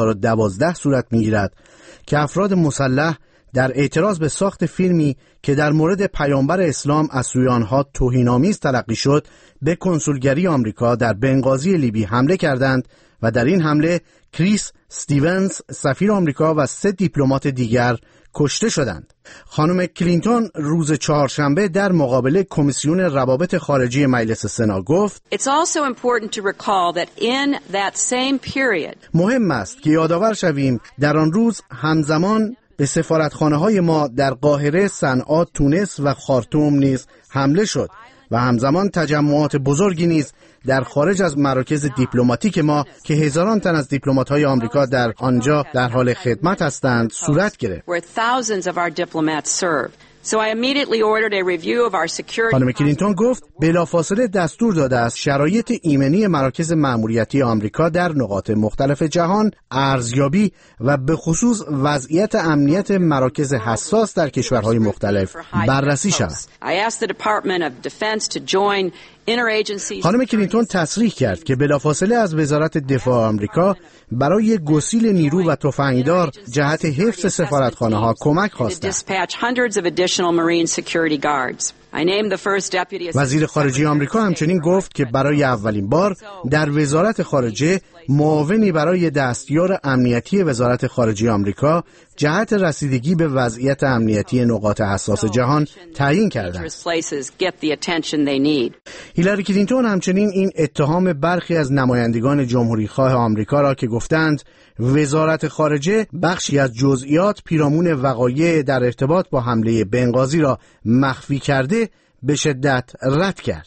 2012 صورت می‌گیرد که افراد مسلح در اعتراض به ساخت فیلمی که در مورد پیامبر اسلام از سوی آنها توهین‌آمیز تلقی شد به کنسولگری آمریکا در بنغازی لیبی حمله کردند و در این حمله کریس استیونز سفیر آمریکا و 3 دیپلمات دیگر کشته شدند. خانم کلینتون روز چهارشنبه در مقابل کمیسیون روابط خارجی مجلس سنا گفت مهم است که یادآور شویم در آن روز همزمان به سفارتخانه‌های ما در قاهره، صنعا، تونس و خارتوم نیز حمله شد و همزمان تجمعات بزرگی نیز در خارج از مراکز دیپلماتیک ما که هزاران تن از دیپلمات‌های آمریکا در آنجا در حال خدمت هستند صورت گرفت. خانم کلینتون گفت بلافاصله دستور داده است شرایط ایمنی مراکز مأموریتی آمریکا در نقاط مختلف جهان ارزیابی و به خصوص وضعیت امنیت مراکز حساس در کشورهای مختلف بررسی شود. خانم کلینتون تصریح کرد که بلافاصله از وزارت دفاع آمریکا برای گسیل نیرو و تفنگدار جهت حفظ سفارتخانه‌ها کمک خواستند. وزیر خارجه آمریکا همچنین گفت که برای اولین بار در وزارت خارجه معاونی برای دستیار امنیتی وزارت خارجه آمریکا جهت رسیدگی به وضعیت امنیتی نقاط حساس جهان تعیین کردند. هیلاری کلینتون همچنین این اتهام برخی از نمایندگان جمهوری‌خواه آمریکا را که گفتند وزارت خارجه بخشی از جزئیات پیرامون وقایع در ارتباط با حمله بنغازی را مخفی کرده به شدت رد کرد.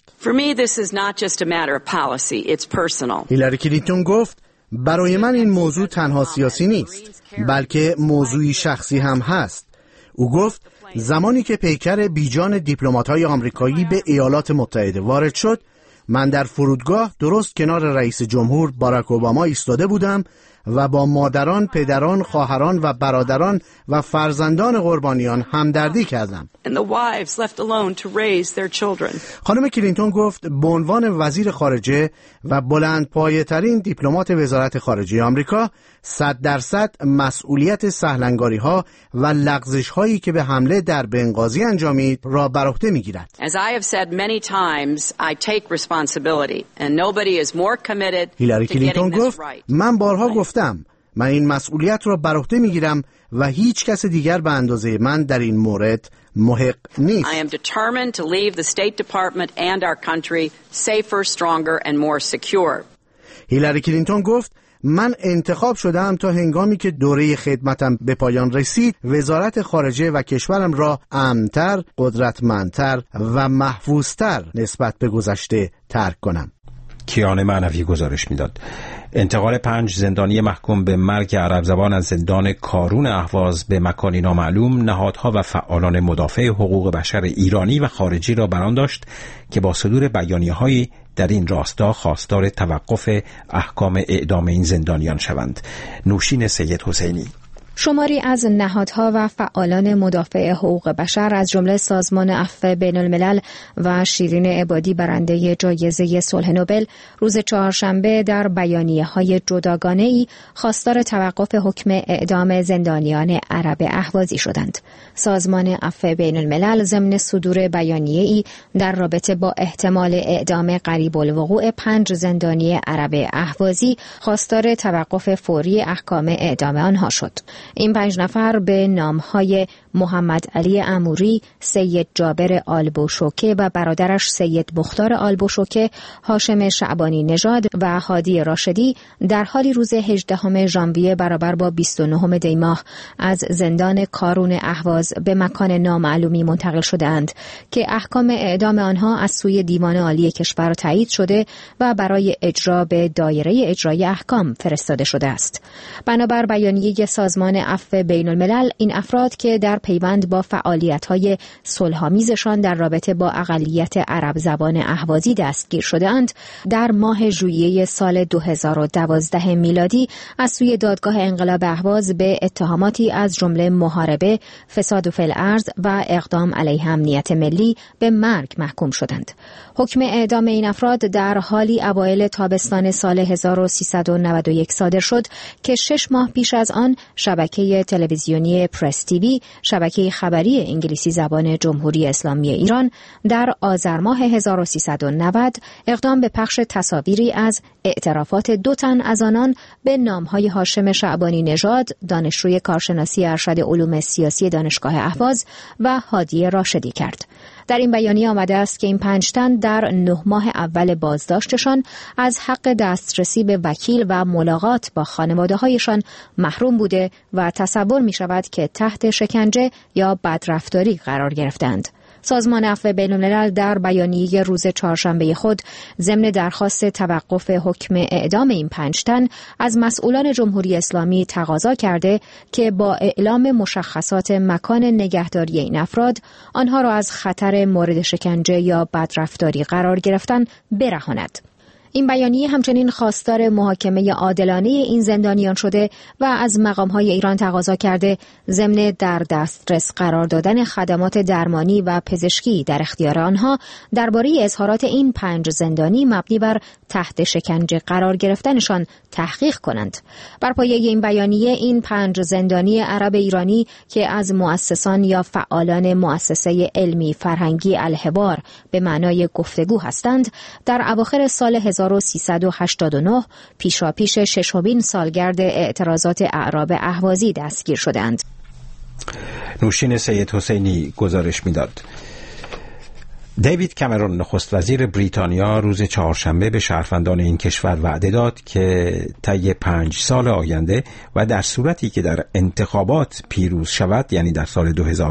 هیلاری کلینتون گفت برای من این موضوع تنها سیاسی نیست بلکه موضوعی شخصی هم هست. او گفت زمانی که پیکر بیجان دیپلمات‌های آمریکایی به ایالات متحده وارد شد من در فرودگاه درست کنار رئیس جمهور باراک اوباما ایستاده بودم و با مادران، پدران، خواهران و برادران و فرزندان قربانیان همدردی کردم. خانم کلینتون گفت به عنوان وزیر خارجه و بلندپایه‌ترین دیپلمات وزارت خارجه آمریکا 100% مسئولیت سهلنگاری‌ها و لغزش‌هایی که به حمله در بنغازی انجامید را بر عهده می‌گیرد. هیلاری کلینتون گفت من بارها گفتم من این مسئولیت را بر عهده می‌گیرم و هیچ کس دیگر به اندازه من در این مورد محق نیست. I am determined to leave the State Department and our country safer, stronger and more secure. هیلاری کلینتون گفت من انتخاب شدم تا هنگامی که دوره خدمتم به پایان رسید وزارت خارجه و کشورم را امن‌تر، قدرتمندتر و محفوظتر نسبت به گذشته ترک کنم. کیان معنوی گزارش میداد. انتقال 5 زندانی محکوم به مرگ عرب زبان از زندان کارون اهواز به مکانی نامعلوم نهادها و فعالان مدافع حقوق بشر ایرانی و خارجی را بران داشت که با صدور بیانیه‌هایی در این راستا خواستار توقف احکام اعدام این زندانیان شوند. نوشین سید حسینی. شماری از نهادها و فعالان مدافع حقوق بشر از جمله سازمان عفو بین الملل و شیرین عبادی برنده جایزه صلح نوبل روز چهارشنبه در بیانیه‌های جداگانه‌ای خواستار توقف حکم اعدام زندانیان عرب اهوازی شدند. سازمان عفو بین الملل ضمن صدور بیانیه‌ای در رابطه با احتمال اعدام قریب الوقوع 5 زندانی عرب اهوازی خواستار توقف فوری احکام اعدام آنها شد. این 5 نفر به نام‌های محمد علی اموری، سید جابر آلبوشوکه و برادرش سید مختار آلبوشوکه، هاشم شعبانی نژاد و هادی راشدی در حالی روز 18 ژانویه برابر با 29 دی ماه از زندان کارون اهواز به مکان نامعلومی منتقل شده‌اند که احکام اعدام آنها از سوی دیوان عالی کشور تایید شده و برای اجرا به دایره اجرای احکام فرستاده شده است. بنابر بیانیه سازمان عفو بین الملل این افراد که در پیوند با فعالیت‌های صلح‌آمیزشان در رابطه با اقلیت عرب زبان اهوازی دستگیر شده‌اند در ماه ژوئیه سال 2012 میلادی از سوی دادگاه انقلاب اهواز به اتهاماتی از جمله محاربه، فساد فی الارض و اقدام علیه امنیت ملی به مرگ محکوم شدند. حکم اعدام این افراد در حالی اوایل تابستان سال 1391 صادر شد که 6 ماه پیش از آن شبکه تلویزیونی پرس تیوی، شبکه خبری انگلیسی زبان جمهوری اسلامی ایران، در آذر ماه 1390 اقدام به پخش تصاویری از اعترافات 2 تن از آنان به نام‌های هاشم شعبانی نژاد، دانشجوی کارشناسی ارشد علوم سیاسی دانشگاه اهواز و هادی راشدی کرد. در این بیانیه آمده است که این 5 تن در 9 ماه اول بازداشتشان از حق دسترسی به وکیل و ملاقات با خانواده‌هایشان محروم بوده و تصور می شود که تحت شکنجه یا بدرفتاری قرار گرفتند. سازمان عفو بین‌الملل در بیانیه روز چهارشنبه خود ضمن درخواست توقف حکم اعدام این 5 تن از مسئولان جمهوری اسلامی تقاضا کرده که با اعلام مشخصات مکان نگهداری این افراد آنها را از خطر مورد شکنجه یا بدرفتاری قرار گرفتن برهاند. این بیانیه همچنین خواستار محاکمه عادلانه این زندانیان شده و از مقام‌های ایران تقاضا کرده ضمن در دسترس قرار دادن خدمات درمانی و پزشکی در اختیار آنها درباره اظهارات این 5 زندانی مبنی بر تحت شکنجه قرار گرفتنشان تحقیق کنند. بر پایه این بیانیه این 5 زندانی عرب ایرانی که از مؤسسان یا فعالان مؤسسه علمی فرهنگی الحوار به معنای گفتگو هستند، در اواخر سال 1389 پیشاپیش 6مین سالگرد اعتراضات اعراب اهوازی دستگیر شدند. نوشین سید حسینی گزارش می‌داد. دیوید کامرون نخست وزیر بریتانیا روز چهارشنبه به شهروندان این کشور وعده داد که طی 5 سال آینده و در صورتی که در انتخابات پیروز شود، یعنی در سال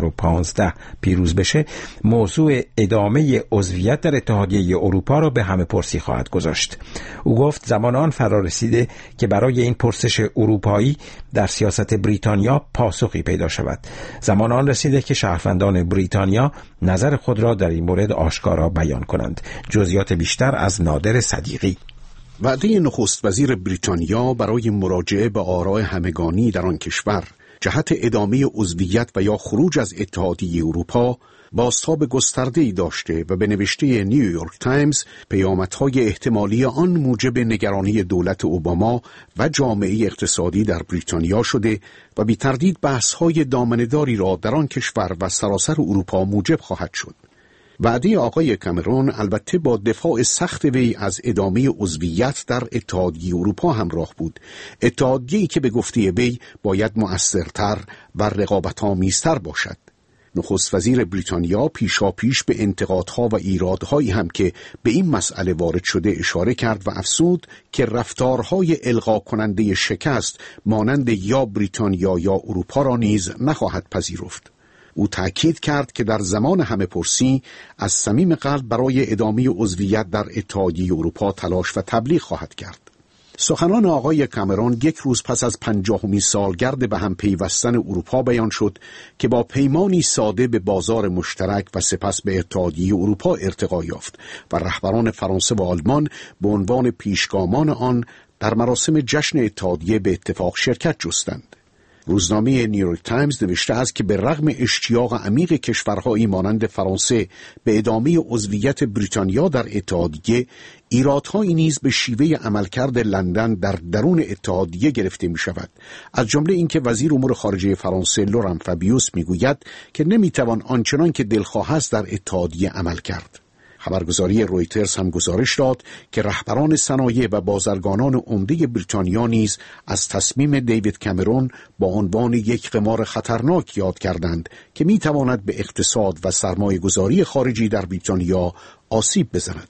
2015 پیروز بشه، موضوع ادامه عضویت در اتحادیه اروپا را به همه پرسی خواهد گذاشت. او گفت زمان آن فرا رسیده که برای این پرسش اروپایی در سیاست بریتانیا پاسخی پیدا شود. زمان آن رسیده که شهروندان بریتانیا نظر خود را در این مورد آشکارا بیان کنند. جزئیات بیشتر از نادر صدیقی. وعده نخست وزیر بریتانیا برای مراجعه به آراء همگانی در آن کشور جهت ادامه عضویت و یا خروج از اتحادیه اروپا بازتاب گسترده‌ای داشته و به نوشته نیویورک تایمز پیامدهای احتمالی آن موجب نگرانی دولت اوباما و جامعه اقتصادی در بریتانیا شده و بی تردید بحث‌های دامنه‌داری را در آن کشور و سراسر اروپا موجب خواهد شد. وعده آقای کامرون البته با دفاع سخت وی از ادامه عضویت در اتحادیه اروپا همراه بود، اتحادیه‌ای که به گفته وی باید مؤثرتر و رقابت‌آمیزتر باشد. نخست وزیر بریتانیا پیشاپیش به انتقادها و ایرادهایی هم که به این مسئله وارد شده اشاره کرد و افزود که رفتارهای القا کننده شکست مانند یا بریتانیا یا اروپا را نیز نخواهد پذیرفت. او تأکید کرد که در زمان همه پرسی از صمیم قلب برای ادامه عضویت در اتحادیه اروپا تلاش و تبلیغ خواهد کرد. سخنان آقای کامرون 1 روز پس از 50مین سالگرد به هم پیوستن اروپا بیان شد که با پیمانی ساده به بازار مشترک و سپس به اتحادیه اروپا ارتقا یافت و رهبران فرانسه و آلمان به عنوان پیشگامان آن در مراسم جشن اتحادیه به اتفاق شرکت جستند. روزنامه نیویورک تایمز نوشته است که به رغم اشتیاق عمیق کشورهایی مانند فرانسه به ادامه عضویت بریتانیا در اتحادیه، ایرادهایی نیز به شیوه عملکرد لندن در درون اتحادیه گرفته می شود. از جمله اینکه وزیر امور خارجه فرانسه لوران فابیوس می گوید که نمی توان آنچنان که دلخواه است در اتحادیه عمل کرد. خبرگزاری رویترز هم گزارش داد که رهبران صنایع و بازرگانان عمده بریتانیا نیز از تصمیم دیوید کامرون با عنوان یک قمار خطرناک یاد کردند که می تواند به اقتصاد و سرمایه گذاری خارجی در بریتانیا آسیب بزند.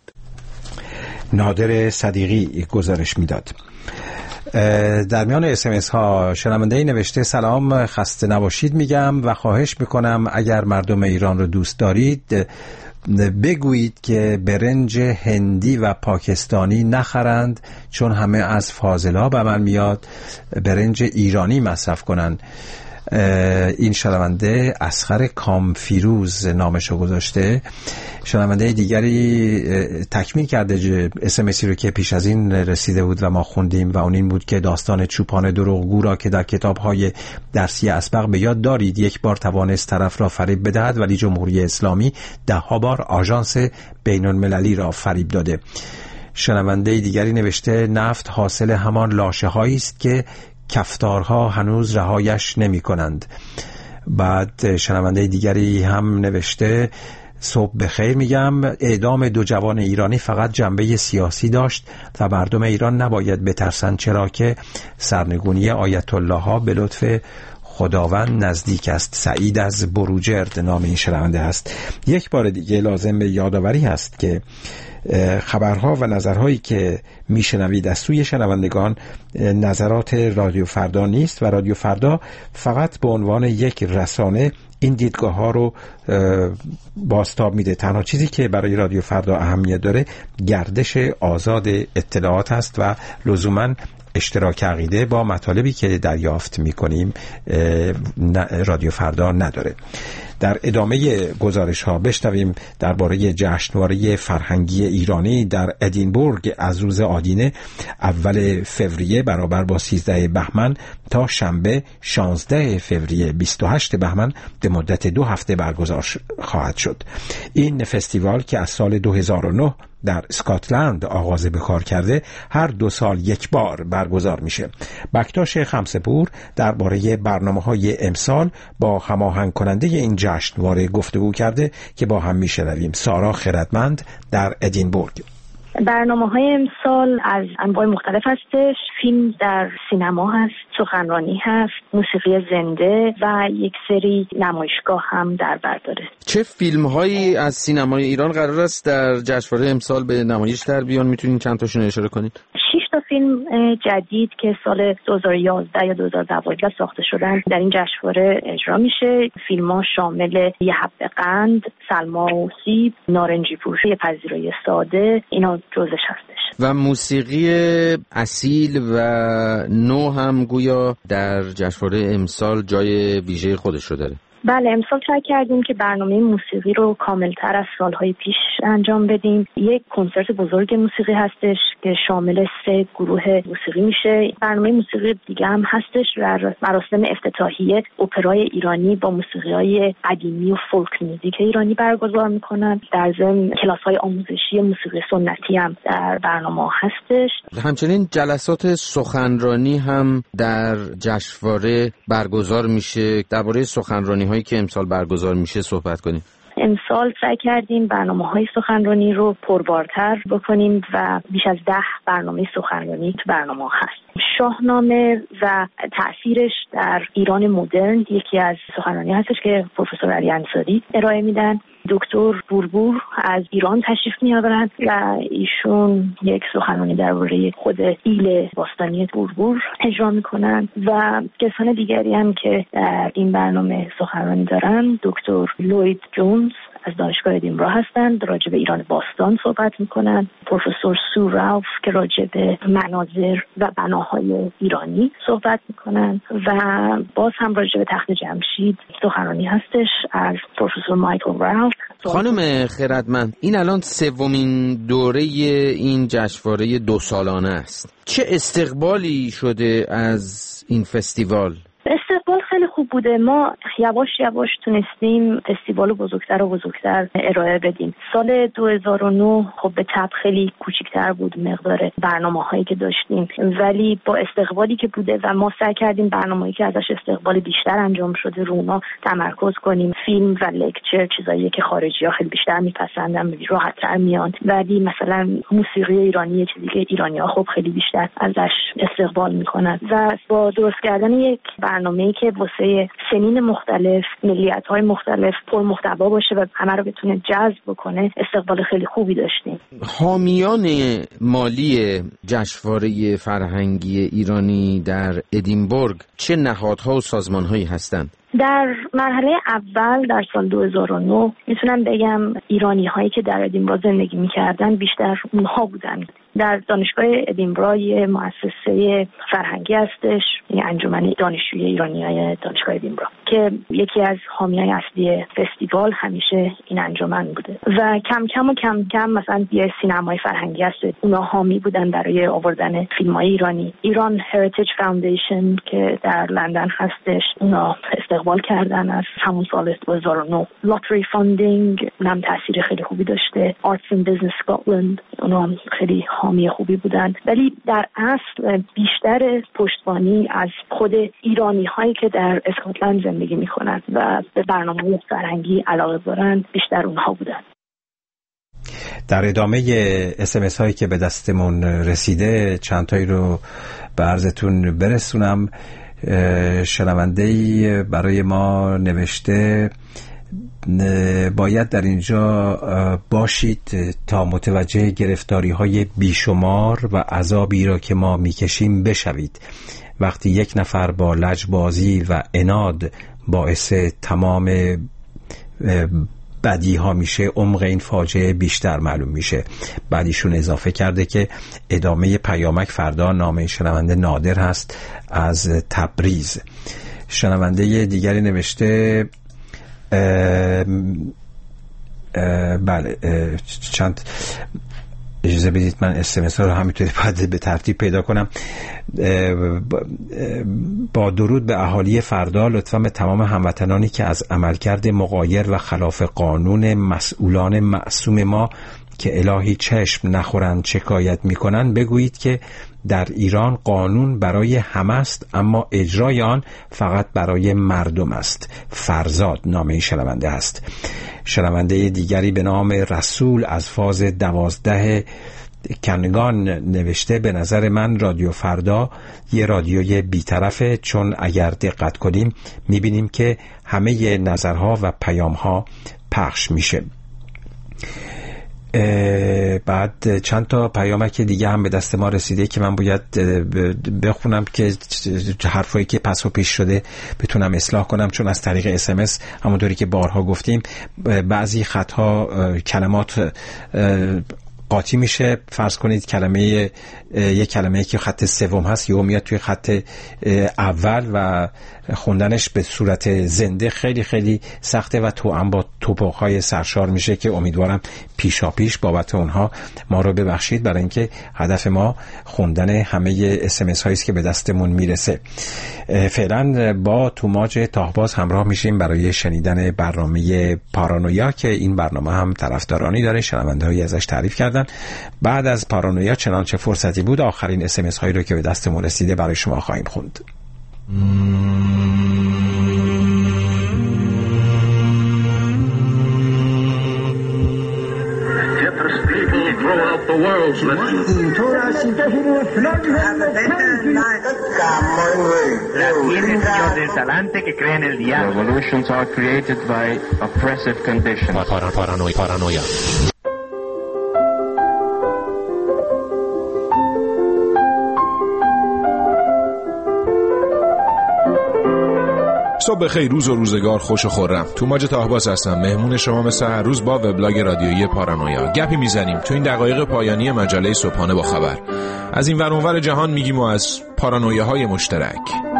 نادر صدیقی گزارش میداد. در میان SMS ها شنونده‌ای نوشته سلام، خسته نباشید میگم و خواهش میکنم اگر مردم ایران رو دوست دارید بگویید که برنج هندی و پاکستانی نخرند، چون همه از فاضلاب به من میاد برنج ایرانی مصرف کنن. این شنونده اصغر کامفیروز نامشو گذاشته. شنونده دیگری تکمیل کرده اسمسی رو که پیش از این رسیده بود و ما خوندیم و اون این بود که داستان چوپان دروغگو را که در کتاب‌های درسی اسبق به یاد دارید، یک بار توانست طرف را فریب بدهد ولی جمهوری اسلامی 10 بار آژانس بین‌المللی را فریب داده. شنونده دیگری نوشته نفت حاصل همان لاشه‌هایی است که کفتارها هنوز رهایش نمی کنند. بعد شنونده دیگری هم نوشته صبح بخیر میگم، اعدام 2 جوان ایرانی فقط جنبه سیاسی داشت و مردم ایران نباید بترسند، چرا که سرنگونی آیت الله ها به لطف خداوند نزدیک است. سعید از بروجرد نام این شنونده هست. یک بار دیگه لازم به یادآوری هست که خبرها و نظرهایی که میشنوید از سوی شنوندگان نظرات رادیو فردا نیست و رادیو فردا فقط به عنوان یک رسانه این دیدگاه ها رو بازتاب میده. تنها چیزی که برای رادیو فردا اهمیت داره گردش آزاد اطلاعات هست و لزوماً اشتراک عقیده با مطالبی که دریافت میکنیم رادیو فردا نداره. در ادامه گزارش ها بشنویم درباره جشنواره فرهنگی ایرانی در ادینبورگ از روز آدینه اول فوریه برابر با 13 بهمن تا شنبه 16 فوریه 28 بهمن به مدت 2 هفته برگزار خواهد شد. این فستیوال که از سال 2009 در اسکاتلند آغاز به کار کرده هر 2 سال یک بار برگزار میشه. بکتاش خمسه‌پور درباره برنامه‌های امسال با هماهنگ کننده این جشنواره گفتگو کرده که با هم میشنویم. سارا خردمند در ادینبورگ. برنامه‌های امسال از انواع مختلف هستش. فیلم در سینما هست، سخنرانی هست، موسیقی زنده و یک سری نمایشگاه هم در بر داره. چه فیلم‌هایی از سینمای ایران قرار است در جشنواره امسال به نمایش در بیان؟ میتونین چند تاشون اشاره کنید؟ 6 تا فیلم جدید که سال 2011 یا 2012 ساخته شدن در این جشنواره اجرا میشه. فیلم‌ها شامل یه حب قند، سلما و سیب، نارنجی پوشی، پذیرایی ساده، اینا جزش هستش. و موسیقی اصیل و نو هم گویا در جشنواره امسال جای ویژه خودش رو داره. بله، امسال سعی کردیم که برنامه موسیقی رو کاملتر از سالهای پیش انجام بدیم. یک کنسرت بزرگ موسیقی هستش که شامل 3 گروه موسیقی میشه. برنامه موسیقی دیگه هم هستش در مراسم افتتاحیه اپرای ایرانی با موسیقی‌های قدیمی و فولک میوزیک ایرانی برگزار میکنن. در ضمن کلاس‌های آموزشی موسیقی سنتی هم در برنامه هستش. همچنین جلسات سخنرانی هم در جشنواره برگزار میشه. درباره سخنرانی که امسال برگزار میشه صحبت کنیم. امسال سعی کردیم برنامه‌های سخنرانی رو پربارتر بکنیم و بیش از 10 برنامه سخنرانی تو برنامه هست. شاهنامه و تأثیرش در ایران مدرن یکی از سخنرانی هستش که پروفسور علی انصاری ارائه میدن. دکتر بوربور از ایران تشریف میآورند و ایشون یک سخنرانی درباره خود ایل باستانی بوربور اجرا میکنن و کسان دیگری هم که در این برنامه سخنرانی دارن دکتر لوید جونز از دانشگاه ادینبرا هستند، راجع به ایران باستان صحبت میکنن. پروفسور سو راوف که راجع به مناظر و بناهای ایرانی صحبت میکنن و باز هم راجع به تخت جمشید سخنرانی هستش از پروفسور مایکل راوف. خانم خردمند، این الان 3مین دوره این جشنواره 2 سالانه است. چه استقبالی شده از این فستیوال؟ استقبال خیلی خوب بوده. ما یواش یواش تونستیم فستیوال بزرگتر و بزرگتر ارائه بدیم. سال 2009 خب به طب خیلی کوچیک‌تر بود مقدار برنامه‌هایی که داشتیم، ولی با استقبالی که بوده و ما سعی کردیم برنامه‌ای که ازش استقبال بیشتر انجام شده رو اونا تمرکز کنیم. فیلم و لکچر چیزایی که خارجی‌ها خیلی بیشتر میپسندن، راحت‌تر میان، ولی مثلا موسیقی ایرانی چیزی که ایرانی‌ها خب خیلی بیشتر ازش استقبال میکنن و با درست کردن یک برنامه‌ای که واسه سنین مختلف، ملیت‌های مختلف پرمحتوا باشه و همه رو بتونه جذب بکنه، استقبال خیلی خوبی داشتیم. حامیان مالی جشنواره فرهنگی ایرانی در ادینبورگ چه نهادها و سازمان‌هایی هستند؟ در مرحله اول در سال 2009 میتونم بگم ایرانی هایی که در ادینبرا زندگی میکردن بیشتر اونها بودن. در دانشگاه ادینبرا یه مؤسسه فرهنگی هستش، یعنی انجمن دانشجوی ایرانیای دانشگاه ادینبرا که یکی از حامیای اصلی فستیوال همیشه این انجمن بوده و کم کم مثلا یه سینمای فرهنگی هست، اونا حامی بودن برای آوردن فیلم‌های ایرانی. ایران هریتیج فاوندیشن که در لندن هستش اونا استقبال کردن از همون سال 2009. لاتری فاندینگ اونم تاثیر خیلی خوبی داشته. آرتس اند بیزنس اسکاتلند اونا خیلی حامی خوبی بودن، ولی در اصل بیشتر پشتوانی از خود ایرانی هایی که در اسکاتلند زندگی میکنن و به برنامه فرهنگی علاقه دارن بیشتر اونها بودن. در ادامه SMS هایی که به دستمون رسیده چند تایی رو به عرضتون برسونم. شنونده‌ای برای ما نوشته باید در اینجا باشید تا متوجه گرفتاری‌های بیشمار و عذابی را که ما می‌کشیم بشوید. وقتی یک نفر با لجبازی و عناد باعث تمام بدی ها میشه، عمق این فاجعه بیشتر معلوم میشه. بعدیشون اضافه کرده که ادامه پیامک فردا. نام شنونده نادر هست از تبریز. شنونده دیگری نوشته بله چند اجازه بدید من SMS ها رو همینطوری باید به ترتیب پیدا کنم. با درود به اهالی فردا، لطفا به تمام هموطنانی که از عملکرد مغایر و خلاف قانون مسئولان معصوم ما که الهی چشم نخورند شکایت میکنند بگویید که در ایران قانون برای همه است اما اجرای آن فقط برای مردم است. فرزاد نام این شنونده است. شنونده دیگری به نام رسول از فاز 12 کنگان نوشته به نظر من رادیو فردا یه رادیوی بی‌طرفه، چون اگر دقت کنیم میبینیم که همه نظرها و پیامها پخش میشه. بعد چند تا پیامک دیگه هم به دست ما رسیده که من باید بخونم که حرفایی که پس و پیش شده بتونم اصلاح کنم، چون از طریق SMS همونطوری که بارها گفتیم بعضی خطها کلمات قاطی میشه. فرض کنید یک کلمه که خط سوم هست یهو میاد توی خط اول و خوندنش به صورت زنده خیلی خیلی سخته و توأم با توپق‌های سرشار میشه که امیدوارم پیشاپیش بابت اونها ما رو ببخشید، برای اینکه هدف ما خوندن همه SMS هایی است که به دستمون میرسه. فعلا با توماج تاهباز همراه میشیم برای شنیدن برنامه پارانویا که این برنامه هم طرفدارانی داره، شنونده‌هایی ازش تعریف کردن. بعد از پارانویا چنانچه فرصتی بود آخرین SMS هایی رو که به دستمون رسیده برای شما خواهیم خوند. Revolutions are created by oppressive conditions. Paranoia. صبح بخیر، روز و روزگار خوش و خرم. توماج تاهباز هستم، مهمون شما مثل هر روز با وبلاگ رادیویی پارانویا. گپی میزنیم تو این دقایق پایانی مجله صبحانه با خبر. از این ور اونور جهان میگیم و از پارانویاهای مشترک.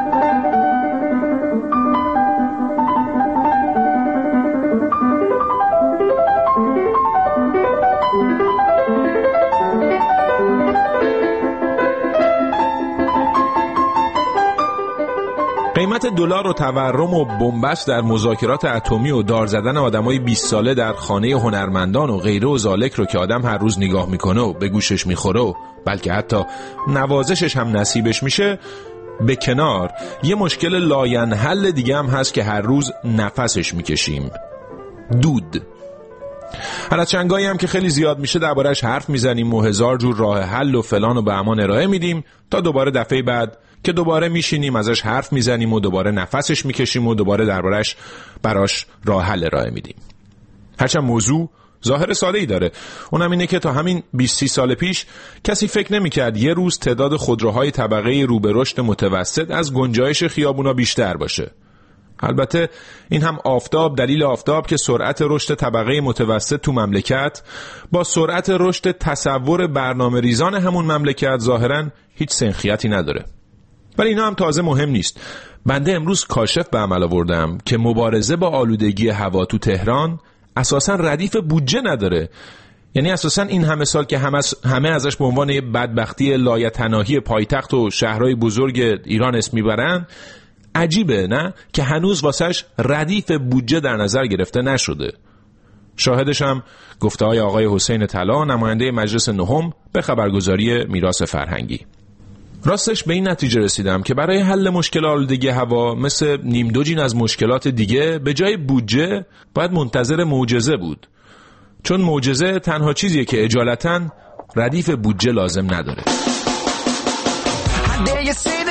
قیمت دلار و تورم و بنبست در مذاکرات اتمی و دار زدن آدمای 20 ساله در خانه هنرمندان و غیره و ذالک رو که آدم هر روز نگاه میکنه و به گوشش میخوره و بلکه حتی نوازشش هم نصیبش میشه به کنار، یه مشکل لاینحل دیگه هم هست که هر روز نفسش میکشیم: دود. هر از چنگایی هم که خیلی زیاد میشه دربارش حرف میزنیم و هزار جور راه حل و فلان و به امان ارائه میدیم تا دوباره دفعه بعد که دوباره میشینیم ازش حرف میزنیم و دوباره نفسش میکشیم و دوباره دربارش براش راه حل ارائه میدیم. هرچند موضوع ظاهر ساده‌ای داره، اونم اینه که تا همین 20-30 سال پیش کسی فکر نمی‌کرد یه روز تعداد خودروهای طبقه رو به رشد متوسط از گنجایش خیابونا بیشتر باشه. البته این هم دلیل آفتاب که سرعت رشد طبقه متوسط تو مملکت با سرعت رشد تصور برنامه ریزان همون مملکت ظاهراً هیچ سنخیتی نداره. ولی اینا هم تازه مهم نیست. بنده امروز کاشف به عمل آوردم که مبارزه با آلودگی هوا تو تهران اساساً ردیف بودجه نداره. یعنی اساساً این همه سال که همه ازش به عنوان بدبختی لایتناهی پایتخت و شهرهای بزرگ ایران اسم میبرن، عجیبه نه که هنوز واسش ردیف بودجه در نظر گرفته نشده. شاهدش هم گفته‌های آقای حسین طلا، نماینده مجلس نهم به خبرگزاری میراث فرهنگی. راستش به این نتیجه رسیدم که برای حل مشکل آلودگی هوا مثل نیم دوجین از مشکلات دیگه به جای بودجه باید منتظر معجزه بود، چون معجزه تنها چیزیه که اجالتاً ردیف بودجه لازم نداره.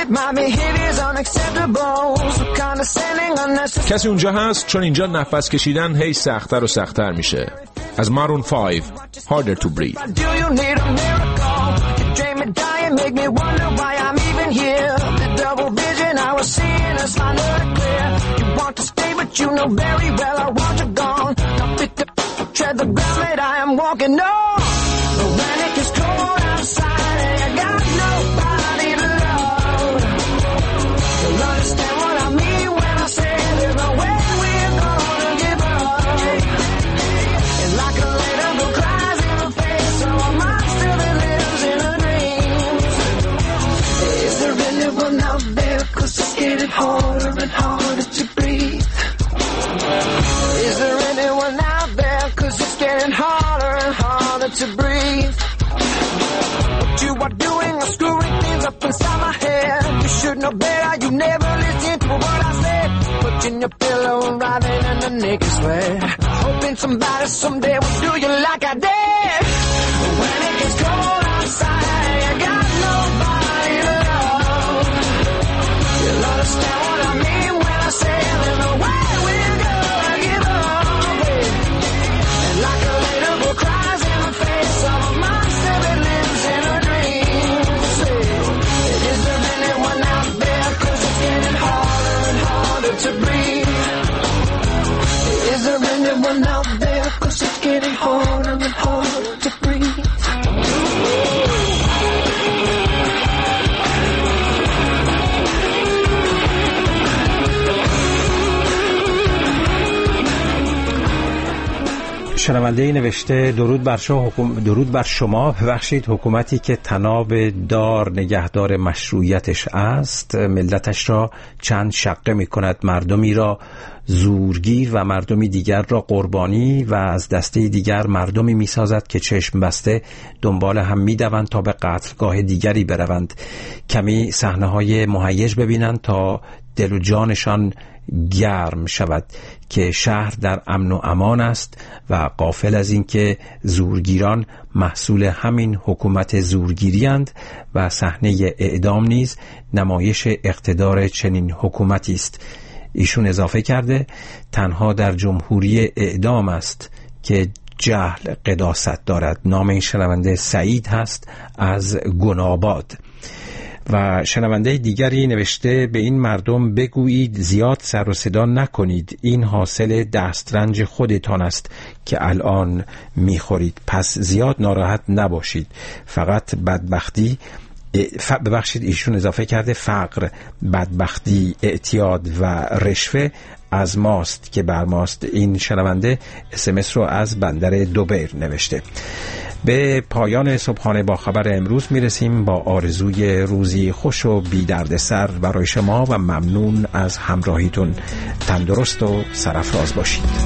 کسی اونجا هست؟ چون اینجا نفس کشیدن هی سخت‌تر و سخت‌تر میشه. از مارون 5 Harder to Breathe. Make me wonder why I'm even here. The double vision I was seeing is finally clear. You want to stay, but you know very well I want you gone. Don't fit the tread the ground that I am walking on. But when it gets cold outside and I got nobody to love, you'll understand what I mean when I say there's no way we're gonna give up. And like a little girl cries in the face of a monster that lives in a dream. Is there anyone out there? 'Cause it's getting harder and harder to breathe. Is there anyone out there? 'Cause it's getting harder and harder to breathe. What you are doing is screwing things up inside my head. You should know better. You never listen to what I said. Putting your pillow and writing in the naked sweat. Hoping somebody someday will do you like I did. But when it gets cold outside, you got nobody to love. You'll understand what I mean when I say there's no way we're gonna give up. And like a little girl cries in the face of a monster that lives in a dream. Is there anyone out there? 'Cause it's getting harder and harder to breathe. Is there anyone out there? 'Cause it's getting harder and harder to breathe. شنونده نوشته درود بر شما ببخشید. حکومتی که طناب دار نگهدار مشروعیتش است ملتش را چند شقه می کند، مردمی را زورگیر و مردمی دیگر را قربانی و از دسته دیگر مردمی می سازد که چشم بسته دنبال هم می دوند تا به قتلگاه دیگری بروند، کمی صحنه های مهیج ببینند تا دل و جانشان گرم شود که شهر در امن و امان است و غافل از این که زورگیران محصول همین حکومت زورگیری‌اند و صحنه اعدام نیز نمایش اقتدار چنین حکومتی است. ایشون اضافه کرده تنها در جمهوری اعدام است که جهل قداست دارد. نام این شنونده سعید هست از گناباد. و شنونده دیگری نوشته به این مردم بگویید زیاد سر و صدا نکنید، این حاصل دسترنج خودتان است که الان میخورید، پس زیاد ناراحت نباشید. فقط بدبختی ببخشید ایشون اضافه کرده فقر، بدبختی، اعتیاد و رشوه از ماست که بر ماست. این شنونده SMS رو از بندر دوبیر نوشته. به پایان صبحانه با خبر امروز میرسیم با آرزوی روزی خوش و بی دردسر برای شما و ممنون از همراهیتون. تندرست و سرافراز باشید.